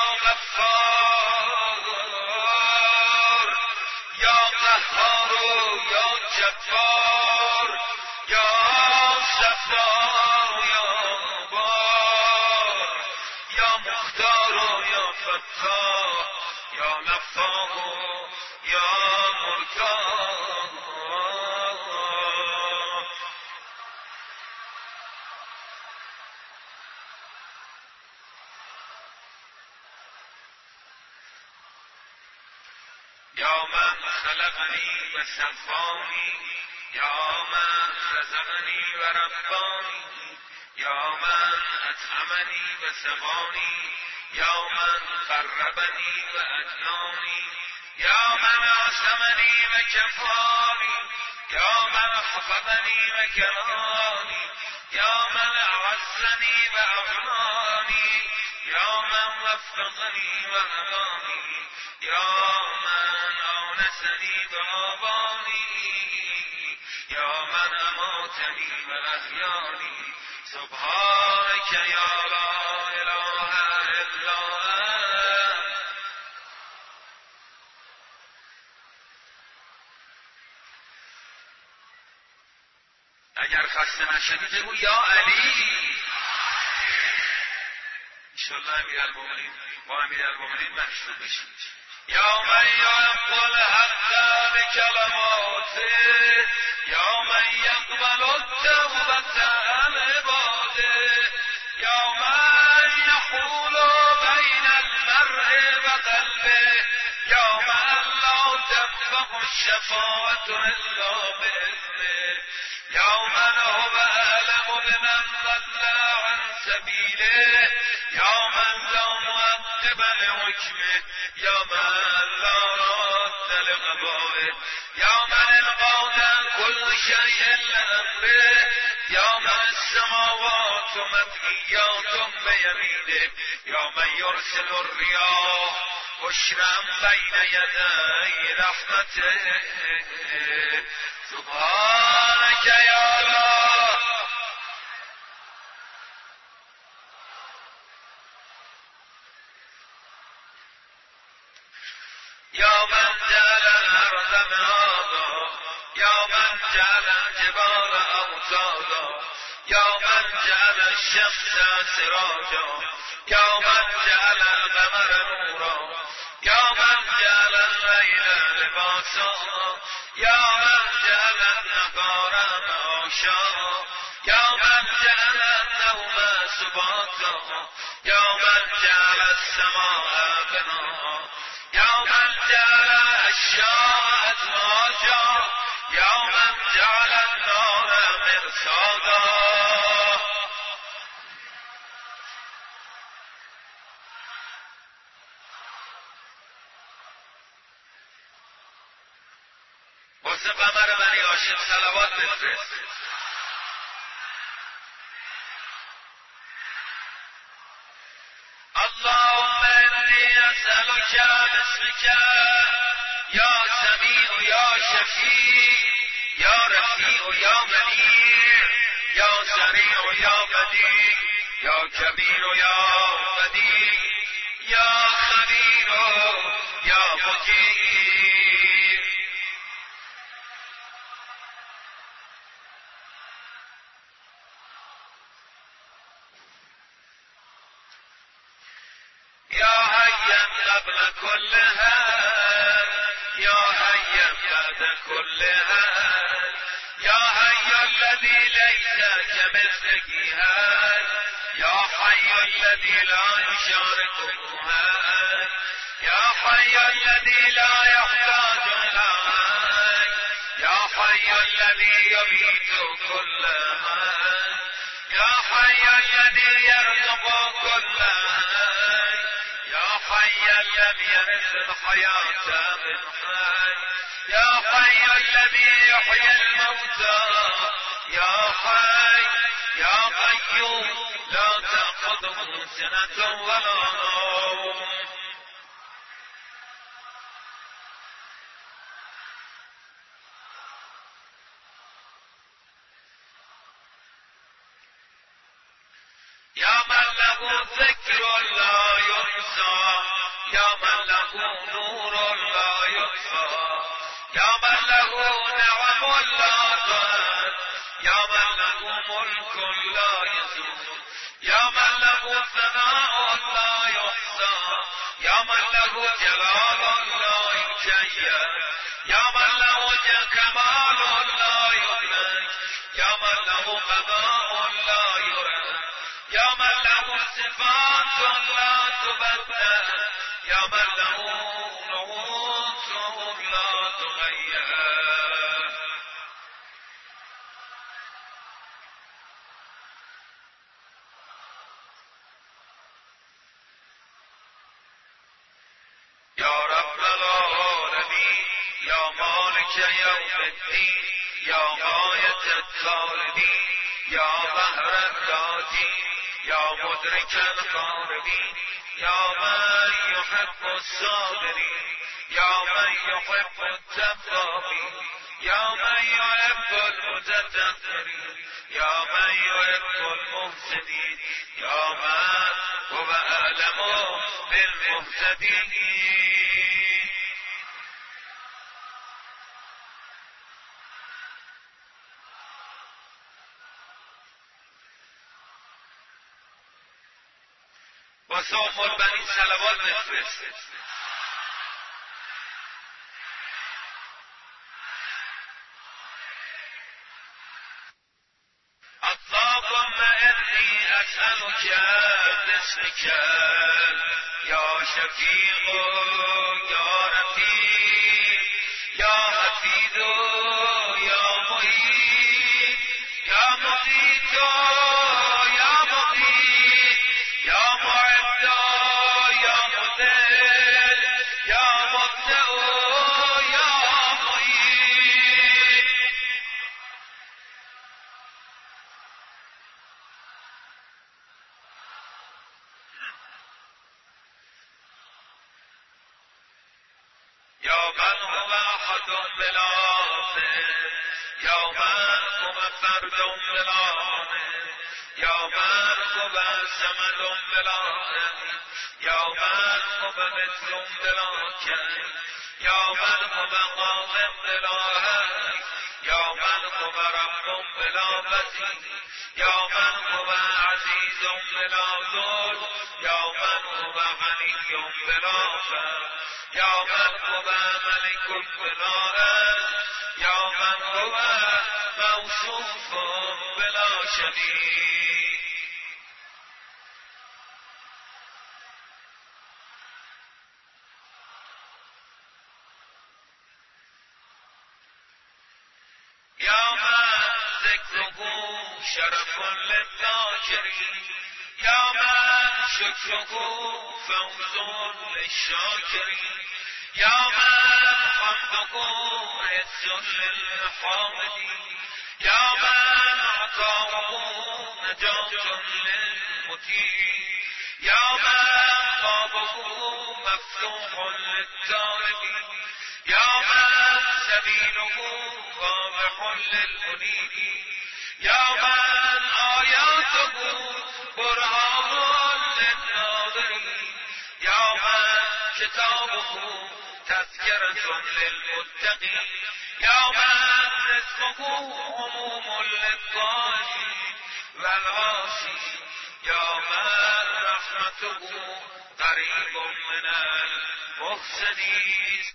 غفار يا قهار يا جبار يا ستار يا بار يا مختار يا فتاح يا نفاق يا مرتاح. يا من خلقني وسواني يا من رزقني ورباني يا من أطعمني وسقاني يا من قربني وأدناني يا من عصمني وكفاني يا من حفظني وكراني يا من أعزني وأغناني يا من وفقني وهداني يا من أونسني وآواني يا من أماتني وأحياني سبحانك يا لا إله إلا أنت. اگر خسته نشدید بگو یا علی. انشالله امیرالمومنین با امیرالمومنین مشهور بشید. یا من یحب الحق بکلماته یا من یقبل التوبة عن عباده یا من یحول بین المرء و قلبه یا من لا تنفع الشفاعة الا بإذنه یا من هو أعلم بمن ضل عن سبيله یا من لا مؤدب لحكمه یا من لا راد لقضائه یا من انقاد كل شيء لأمره یا من السماوات مطويات بيمينه یا من يرسل الرياح بشرا بين يدي رحمته سبحانك يا الله. يا من جعل الأرض مهادا يا من جعل الجبال أوتادا يا من جعل الشمس سراجا يا من جعل القمر نورا يا من جعل الليل لباسا يا من جعل النهار معاشا يا من جعل النوم سباتا يا من جعل السماء بناء يا من جعل شاءت ما جاء يا من جعل النار مرصادا واسه قمر بنی هاشم صلوات بفرست. اللهم إني أسألك باسمك يا سميع يا شفيع يا رفيع يا منيع يا سريع يا بديع يا كبير يا بديع يا خبير يا مجيب يا حيا قبل كل هاد يا حيا بعد كل هاد يا حي الذي ليس كمثله هاد يا حي الذي لا يشاركه هاد يا حي الذي لا يحتاج إلى هاد يا حي الذي يميت كل هاد يا حي الذي يرزق كل هاد يا حي الذي يرث الحياة من حي يا حي الذي يحيي الموتى يا حي يا قيوم لا تأخذه سنة ولا نوم يا من له ذكر لا ينسى يا من له نور لا يطفى يا من له نعم لا تهد يا من له ملك لا يزول يا من له ثناء لا يحصى يا من له جلال لا يكيد يا من له كمال لا يدرك يا من له قضاء لا يرد يا من له صفات لا تبدل يا من له نعوت لا تغير يا رب العالمين يا مالك يوم الدين يا غاية الطالبين يا بحر الرادين يا مدرك القاربين يا من يحب الصابرين يا من يحب التوابين يا من يحب المتدبرين يا من يحب المهتدين يا من هو أعلم بالمهتدين واسه ام البنین صلوات بفرست. اللهم إني أسألك باسمك يا شفيع يا رفيع يا حفيظ يا معين يا مقيت يا مقيت يا معد يا مذل يا مبدأ يا معين يا من هو أحد بلا يا من هو فرد بلا يا من هو سمد بلا يا من هو مثل بلا يا من هو قاضم بلا يا من هو رب بلا بديل يا من هو عزيز بلا ذل يا من هو غني بلا فقر يا من هو ملك بلا عز يا من هو موصوف بلا شبيه يا من ذكره شرف للذاكرين يا من شكره فوز للشاكرين يا من حمده عز للحامدين يا من عطاؤه نجاة للمطيعين يا من بابه مفتوح للتائبين يا من سبيله واضح للمنيبين يا من آياته برهان للناظرين يا من كتابه تذكرة للمتقين يا من رزقه عموم للطائعين والعاصين يا من رحمته قريب من المحسنين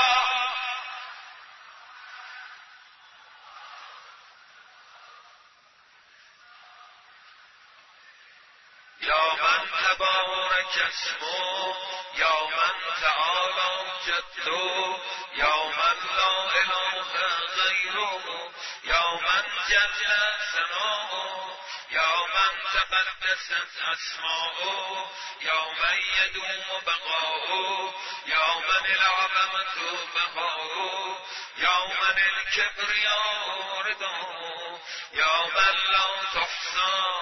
يا من تبارك اسمه يا من تعالى جده يا من لا اله غيره يا من جل ثناؤه يا من تقدست اسماؤه يا من يدوم بقاؤه يا من العظمة بهاؤه يا من الكبرياء رداؤه يا من لا تحصى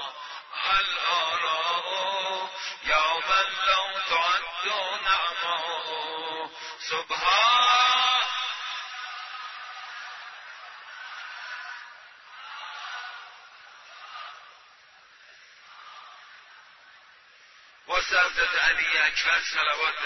الآلاء يا من لو تعد نعماء سبحان وسادة علي أكبر صلوات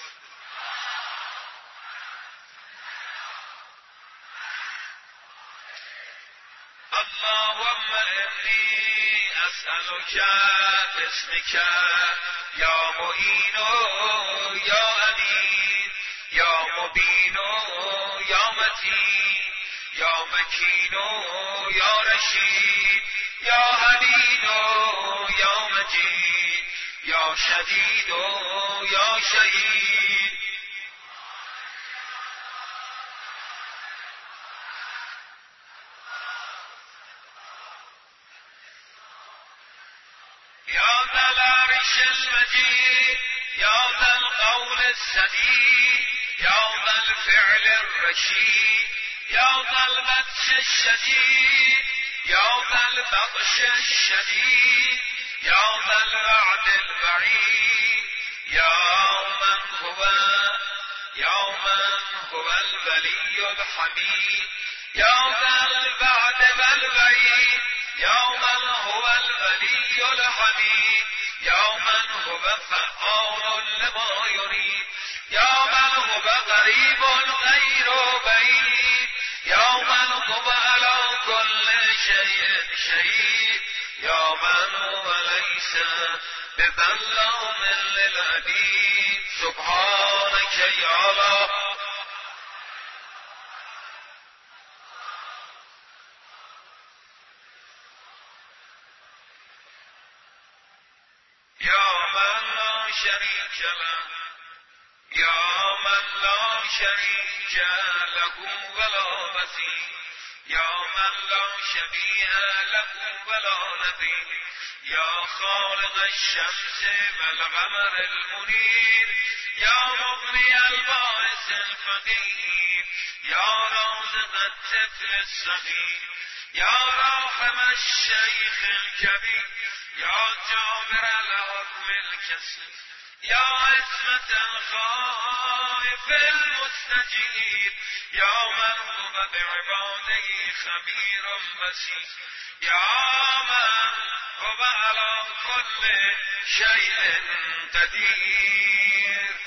اللهم إني أسألك باسمك يا معين يا أمين يا مبين يا متين يا مكين يا رشيد يا حنين يا مجيد يا شديد يا شهيد يا ذا العرش المجيد يا ذا القول السديد يا ذا الفعل الرشيد يا ذا البطش الشديد يا ذا البطش الشديد يا ذا الوعد البعيد يا من هو الولي الحميد يا ذا البعد والبعيد يا من هو الولي الحميد يا من هو فعال لما يريد يا من هو قريب غير بعيد يا من هو على كل شيء شهيد يا من هو ليس بظلام للعبيد سبحانك يا الله يا من لا شريك له يا من لا شريك له ولا مثيل يا من لا شبيه له ولا نظير يا خالق الشمس والقمر المنير يا مغني الباعث الفقير يا رازق الطفل الصغير يا راحم الشيخ الكبير يا جابر العظم الكسر يا عصمة الخائف المستجيب يا من هو بعباده خبير بصير يا من هو على كل شيء قدير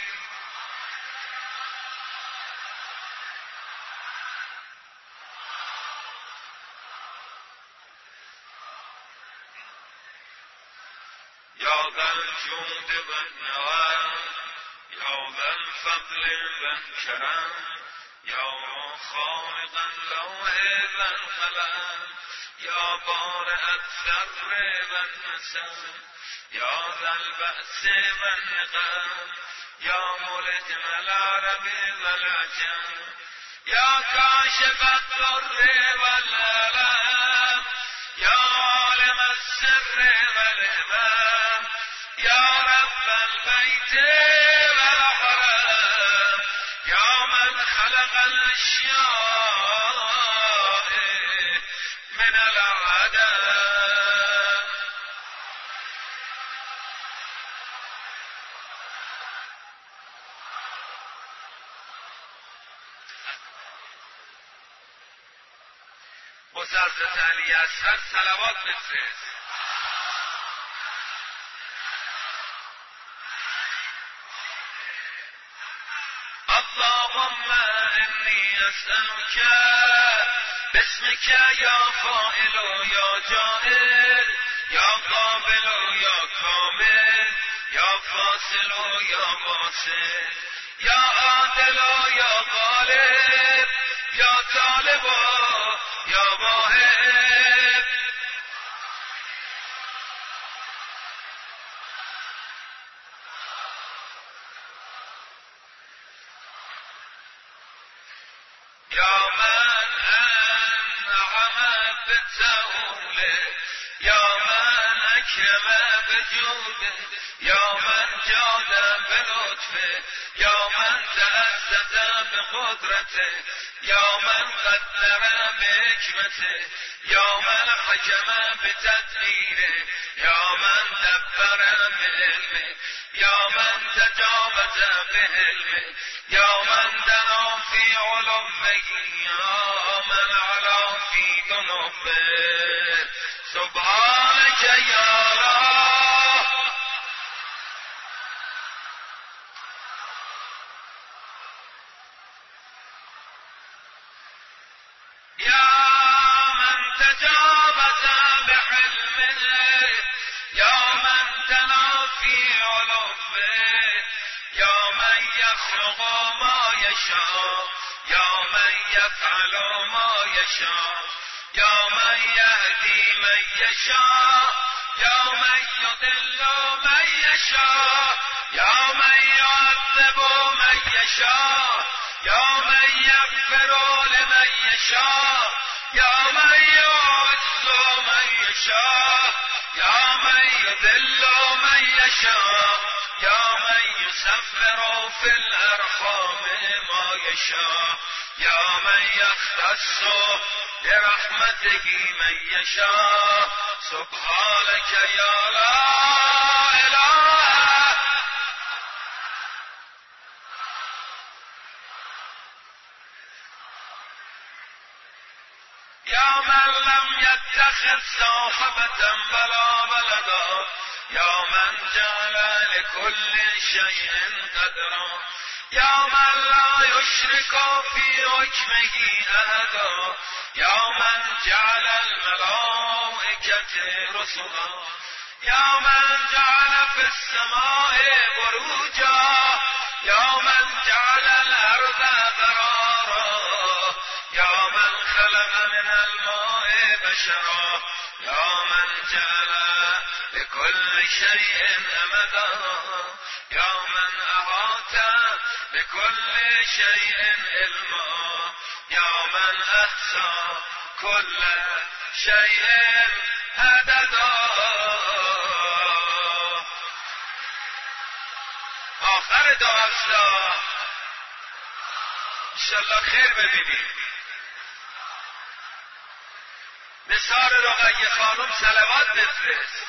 يا ذا الجود والنوال يا ذا الفضل والكرم يا خالق اللوح والقلم يا بارئ الذر والنسم يا ذا البأس والنقم يا ملجم العرب والعجم یا کاشف الضر والألم یا عالم السر والإمام یا رب البيت والحرم یا من خلق الأشياء من العدم. واسه حضرت علی اصغر صلوات بفرست. اللهم انی اسألک باسمک یا فاعل یا جاعل یا قابل یا کامل یا فاصل یا واصل یا عادل یا غالب یا طالب یا واهب. یا من انعم بالتأوله یا من اکرم بجوده یا من جاد بلطفه یا من تعزز بقدرته یا من قدر بحکمته یا من حکم بتدبیره یا من دبر بعلمه یا من تجاوز بعلمه یا من دنا فی علمه یا من علا فی دنوه. سبحانك یا الله. یا من تجاوز بعلمه یا من دنا فی علمه یا من یخلق ما یشاء یا من یفعل ما یشاء یا من یهدی من یشاء یا من یضل من یشاء یا من یعذب من یشاء یا من یغفر لمن یشاء یا من یعز من یشاء یا من یذل من یشاء یا من یصفر فی الارحام ما یشاء یا من یختص برحمته من یشاء. سبحانك یا لا اله. یا من لم یتخذ صاحبة ولا ولدا یا من جعل لكل شیء قدرا یا من لا یشرک فی حکمه احدا یا من جعل الملائکة رسلا یا من جعل فی السماء بروجا یا من جعل الارض قرارا یا من خلق من الماء بشرا یا من جعل لكل شيء امدا یا من احاط بكل شيء علما یا من احصى كل شيء عددا. آخر دعاستا انشالله خیر ببینید. نثار رقیه خانم صلوات بفرست.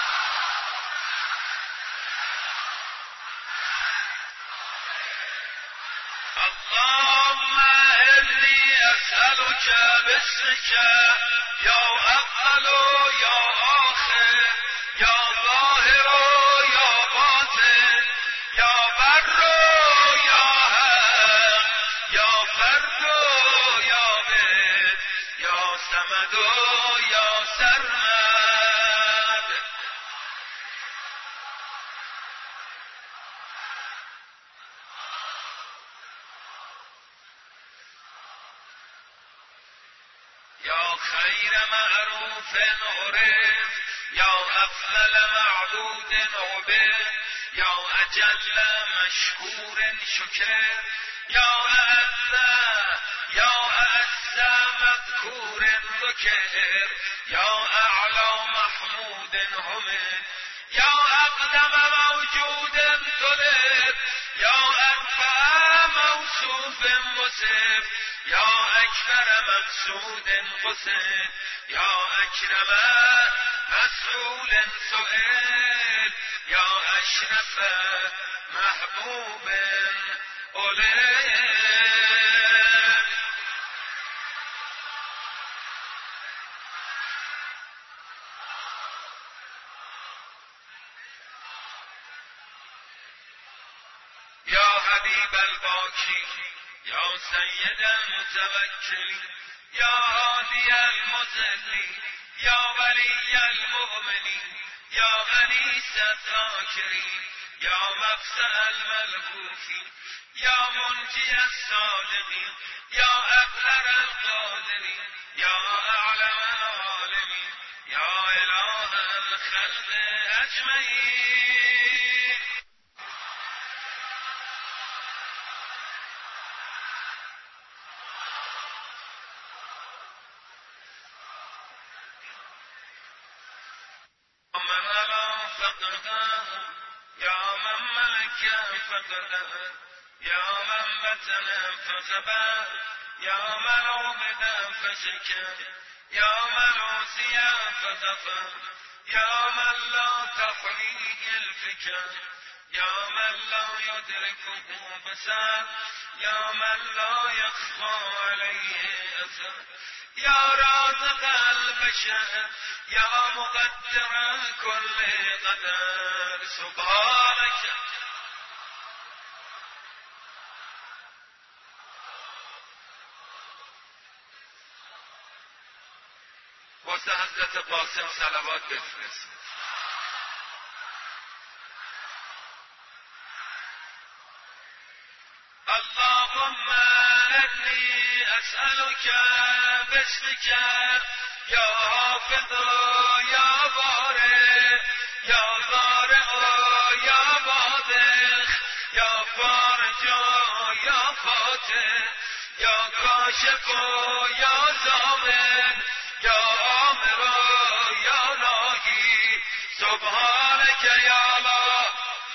اللهم انی اسألك باسمك یا اول یا آخر یا ظاهر یا باطن یا بر یا حق یا فرد یا بد یا صمد یا سرمد. یا خیر معروف عرف یا افضل معبود عبد یا اجل مشکور شکر یا اعز مذكور ذكر يا أعلى محمود همد يا أقدم موجود طلب يا أنفع موصوف وصف يا أكثر مقصود قصد يا أكرم مسؤول سئل يا أشرف محبوب أولئك. يا حبيب الباكي يا سيد المتوكل يا هادي المذل يا ولي المؤمنين يا أنيس الذاكرين يا مفزع الملهوفين يا منجي الصادقين يا أبهر القادرين يا أعلم العالمين يا إله الخلق أجمعين. من ألا فقده يا من ملك فقده يا من بتن فخبه يا من عبد فشكه يا من عصي فغفر يا من لا تحويه الفكر يا من لا يدركه بصر يا من لا يخفى عليه أثر يا رازق البشر يا مقدر كل قدر سبحانك. واسه حضرت قاسم صلوات بفرست. اللهم إني أسألك باسمك يا حافظ يا بارئ يا بارئ يا واضح يا فارج يا فاتح يا كاشف يا ضامن يا آمر يا ناهي سبحانك يا الله.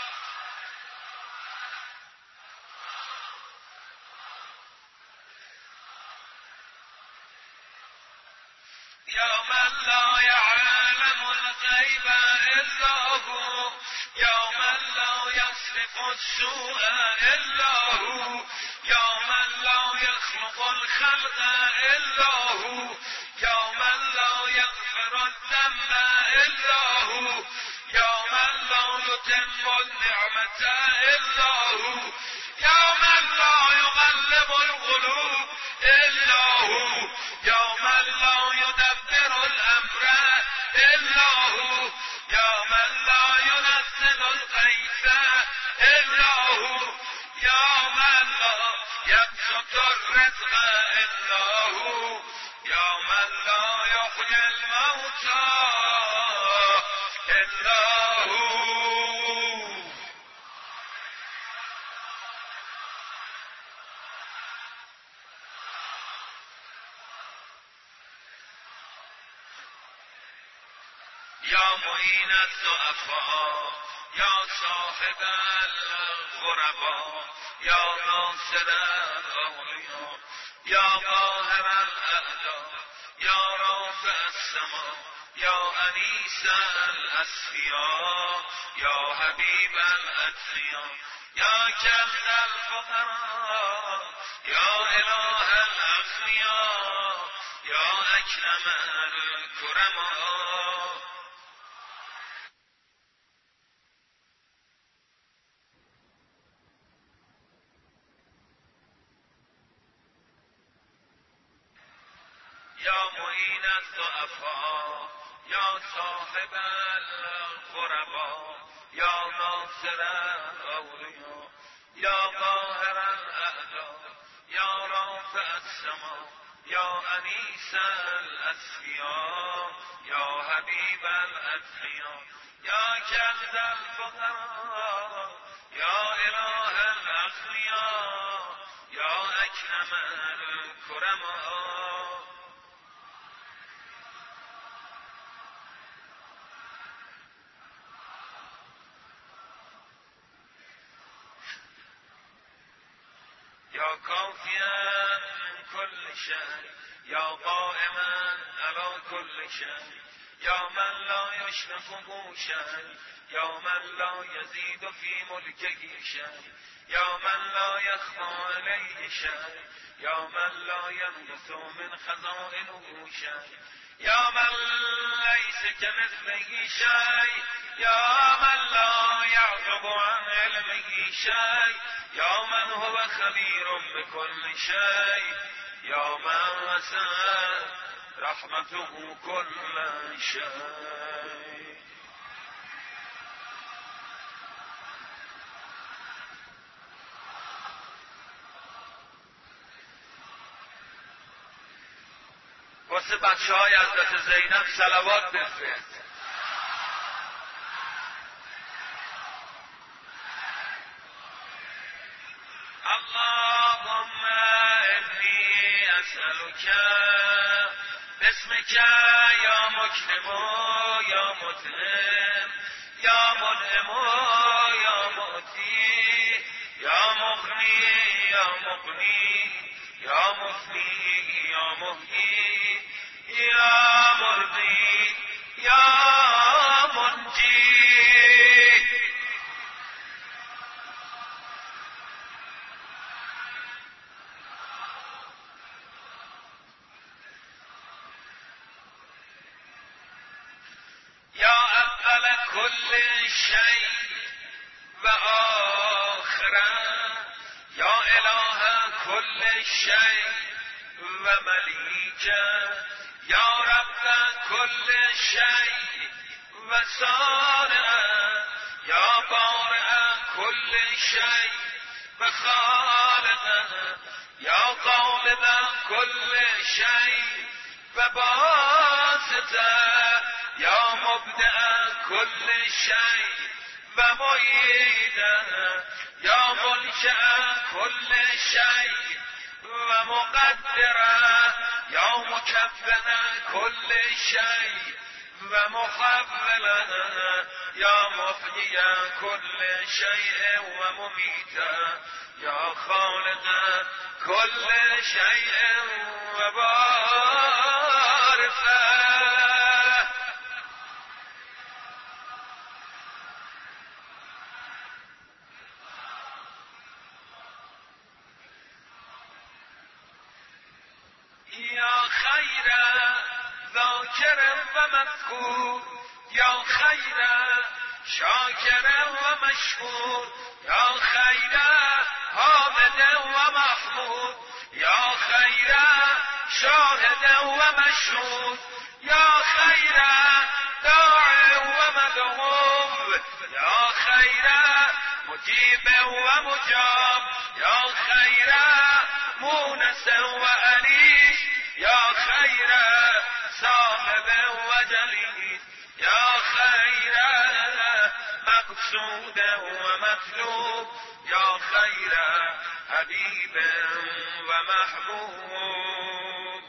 يا من لا يعلم الغيب إلا هو يا من لا يصرف السوء إلا هو يا من لا يخلق الخلق إلا هو يا من لا يغفر الذنب إلا هو يا من لا يتم النعمة إلا هو يا من لا يغلب القلوب إلا هو يا من لا يدبر الأمر إلا هو يا من لا ينزل الغيث إلا هو يا من لا يبسط الرزق إلا هو يا من لا يحيي الموتى إلا هو. يا معين الضعفاء يا صاحب الغرباء يا ناصر الأولياء يا قاهر الأعداء يا رافع السماء يا أنيس الأسفياء يا حبيب الأتقياء يا كنز الفقراء يا إله الأغنياء يا أكرم الكرماء. يا معين الضعفاء يا صاحب الغرباء يا ناصر الأولياء يا قاهر الأعداء يا رافع السماء يا أنيس الأسفياء يا حبيب الأتقياء يا كنز الفقراء يا إله الأغنياء يا أكرم الكرماء. یا کافیا من کل شیء یا قائما علی کل شیء یا من لا یشرفه شیء یا من لا یزید فی ملکه شیء یا من لا یخفی علیه شیء یا من لا ینقص من خزائنه شیء یا من لیس کمثله شیء یا من لا یعزب عن علمه شیء یا من هو خبیر بكل شیء یا من وسع رحمته كل شيء. واسه بچه های حضرت زینب صلوات بفرست. اللهم انی اسألک باسمك یا مکرم یا مطعم یا منعم یا معطی یا مغنی یا مغنی یا مفنی یا محیی یا مرضی یا منجی. كل شيء وآخره يا إله كل شيء ومليكه يا رب كل شيء وصانعه يا بارئ كل شيء وخالقه يا قالب كل شيء وباسطه يا مبدأ كل شيء ومعيده يا منشأ كل شيء ومقدره يا مكفن كل شيء ومحوله يا محيي كل شيء ومميته يا خالق كل شيء وبارثه. يا خير ذاكر ومذكور يا خير شاكر ومشكور يا خير حامد ومحمود يا خير شاهد ومشهود يا خير داع ومدعو يا خير مجيب ومجاب يا خير مونس وأنيس يا خير صاحب وجليس يا خير مقصود ومطلوب يا خير حبيب ومحبوب.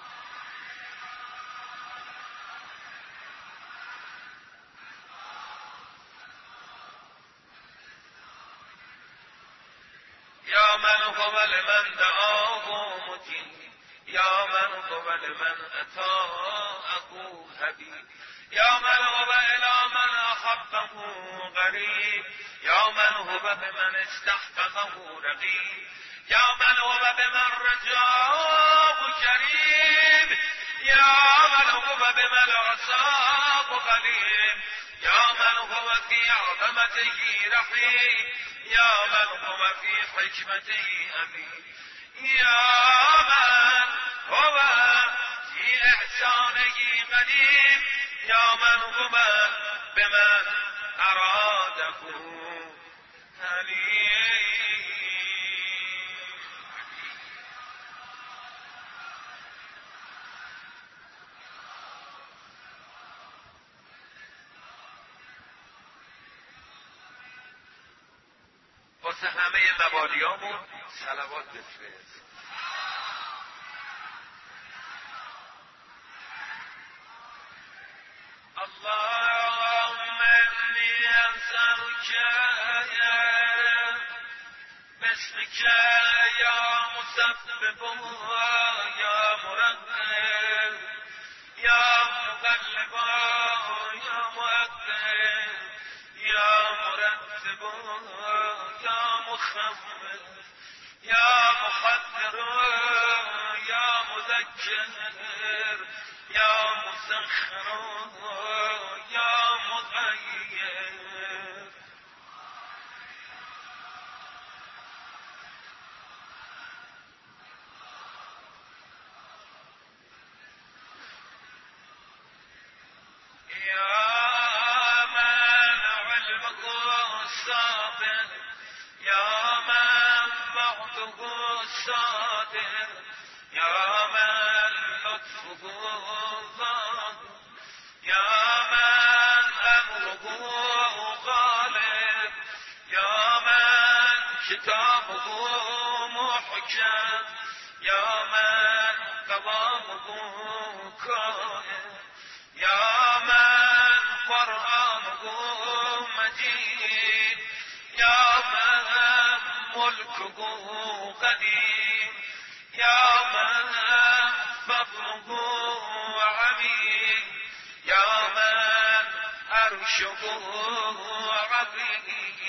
يا من هو لمن دعاه مجيب يا من هو لمن أطاعه حبيب يا من هو إلى من أحبه غريب يا من هو بمن استحققه رقيب يا من هو بمن رجاه كريم يا من هو بمن عصاه غليم يا من هو في عظمته رحيم يا من هو في حكمته أمين يا من هو في إحسانه قديم يا من هو بمن أراده حليم. واسه همه مبالیامون صلوات بفرست. اللهم إني أسألك باسمك يا مسبب یا مرتب یا مقلب یا مؤدب یا مرتب یا مخمر یا مقدر یا مذکر یا مسخر یا مغیر يا من بعده الصادر يا من لطفه ظاهر يا من أمره غالب يا من كتابه محكم يا من كلامه كائن يا من قرآنه مجيد يا من ملكه قديم يا من فضله عميم يا من عرشه عظيم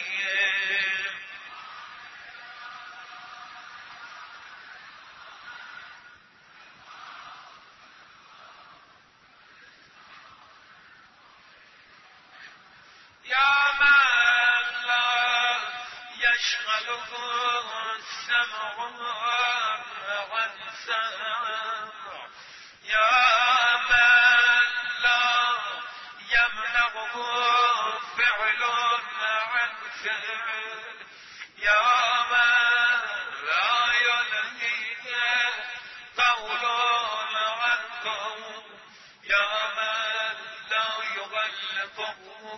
يا من لا يشغله السمع عن سمع يا من لا يمنعه فعل عن فعل يا من لا يلهيه قول عن قول يا من لا يغلقه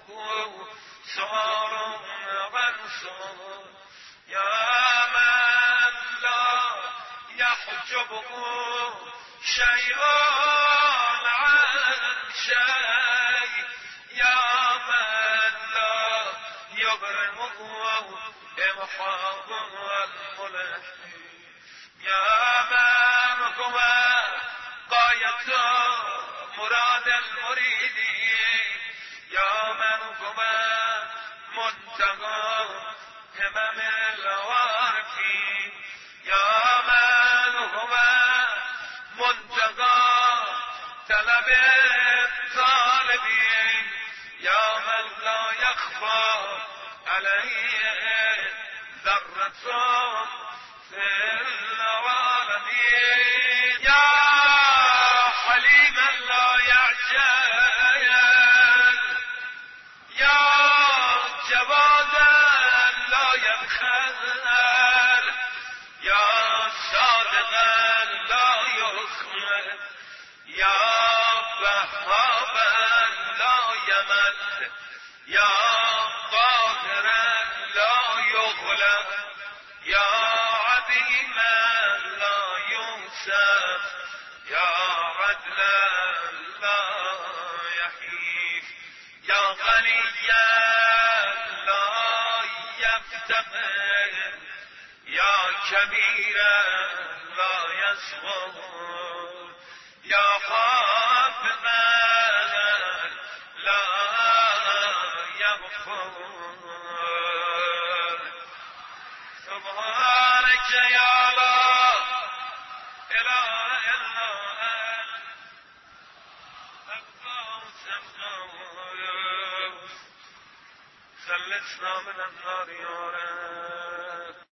سعار عن سعار يا من لا يحجبه شيء عن شيء يا من لا يبرمه إمحاق الملح يا من هو غاية مراد المريدين يا من هو منتهى همم الوارفين يا من هو منتهى طلب الطالبين يا من لا يخفى عليه ذرة في العالمين يا حليما لا يعجل يا جوادا لا يبخل يا صادقا لا يخمل يا وهابا لا يمل يا قاهرا لا يغلب يا عظيما لا يوسف يا عدلا لا يحيف يا غنيا لا يفتقر يا كبيرا لا يصغر يا حافظا لا يغفر سبحانك يا لا إله إلا أنت خلصنا من النار يا رب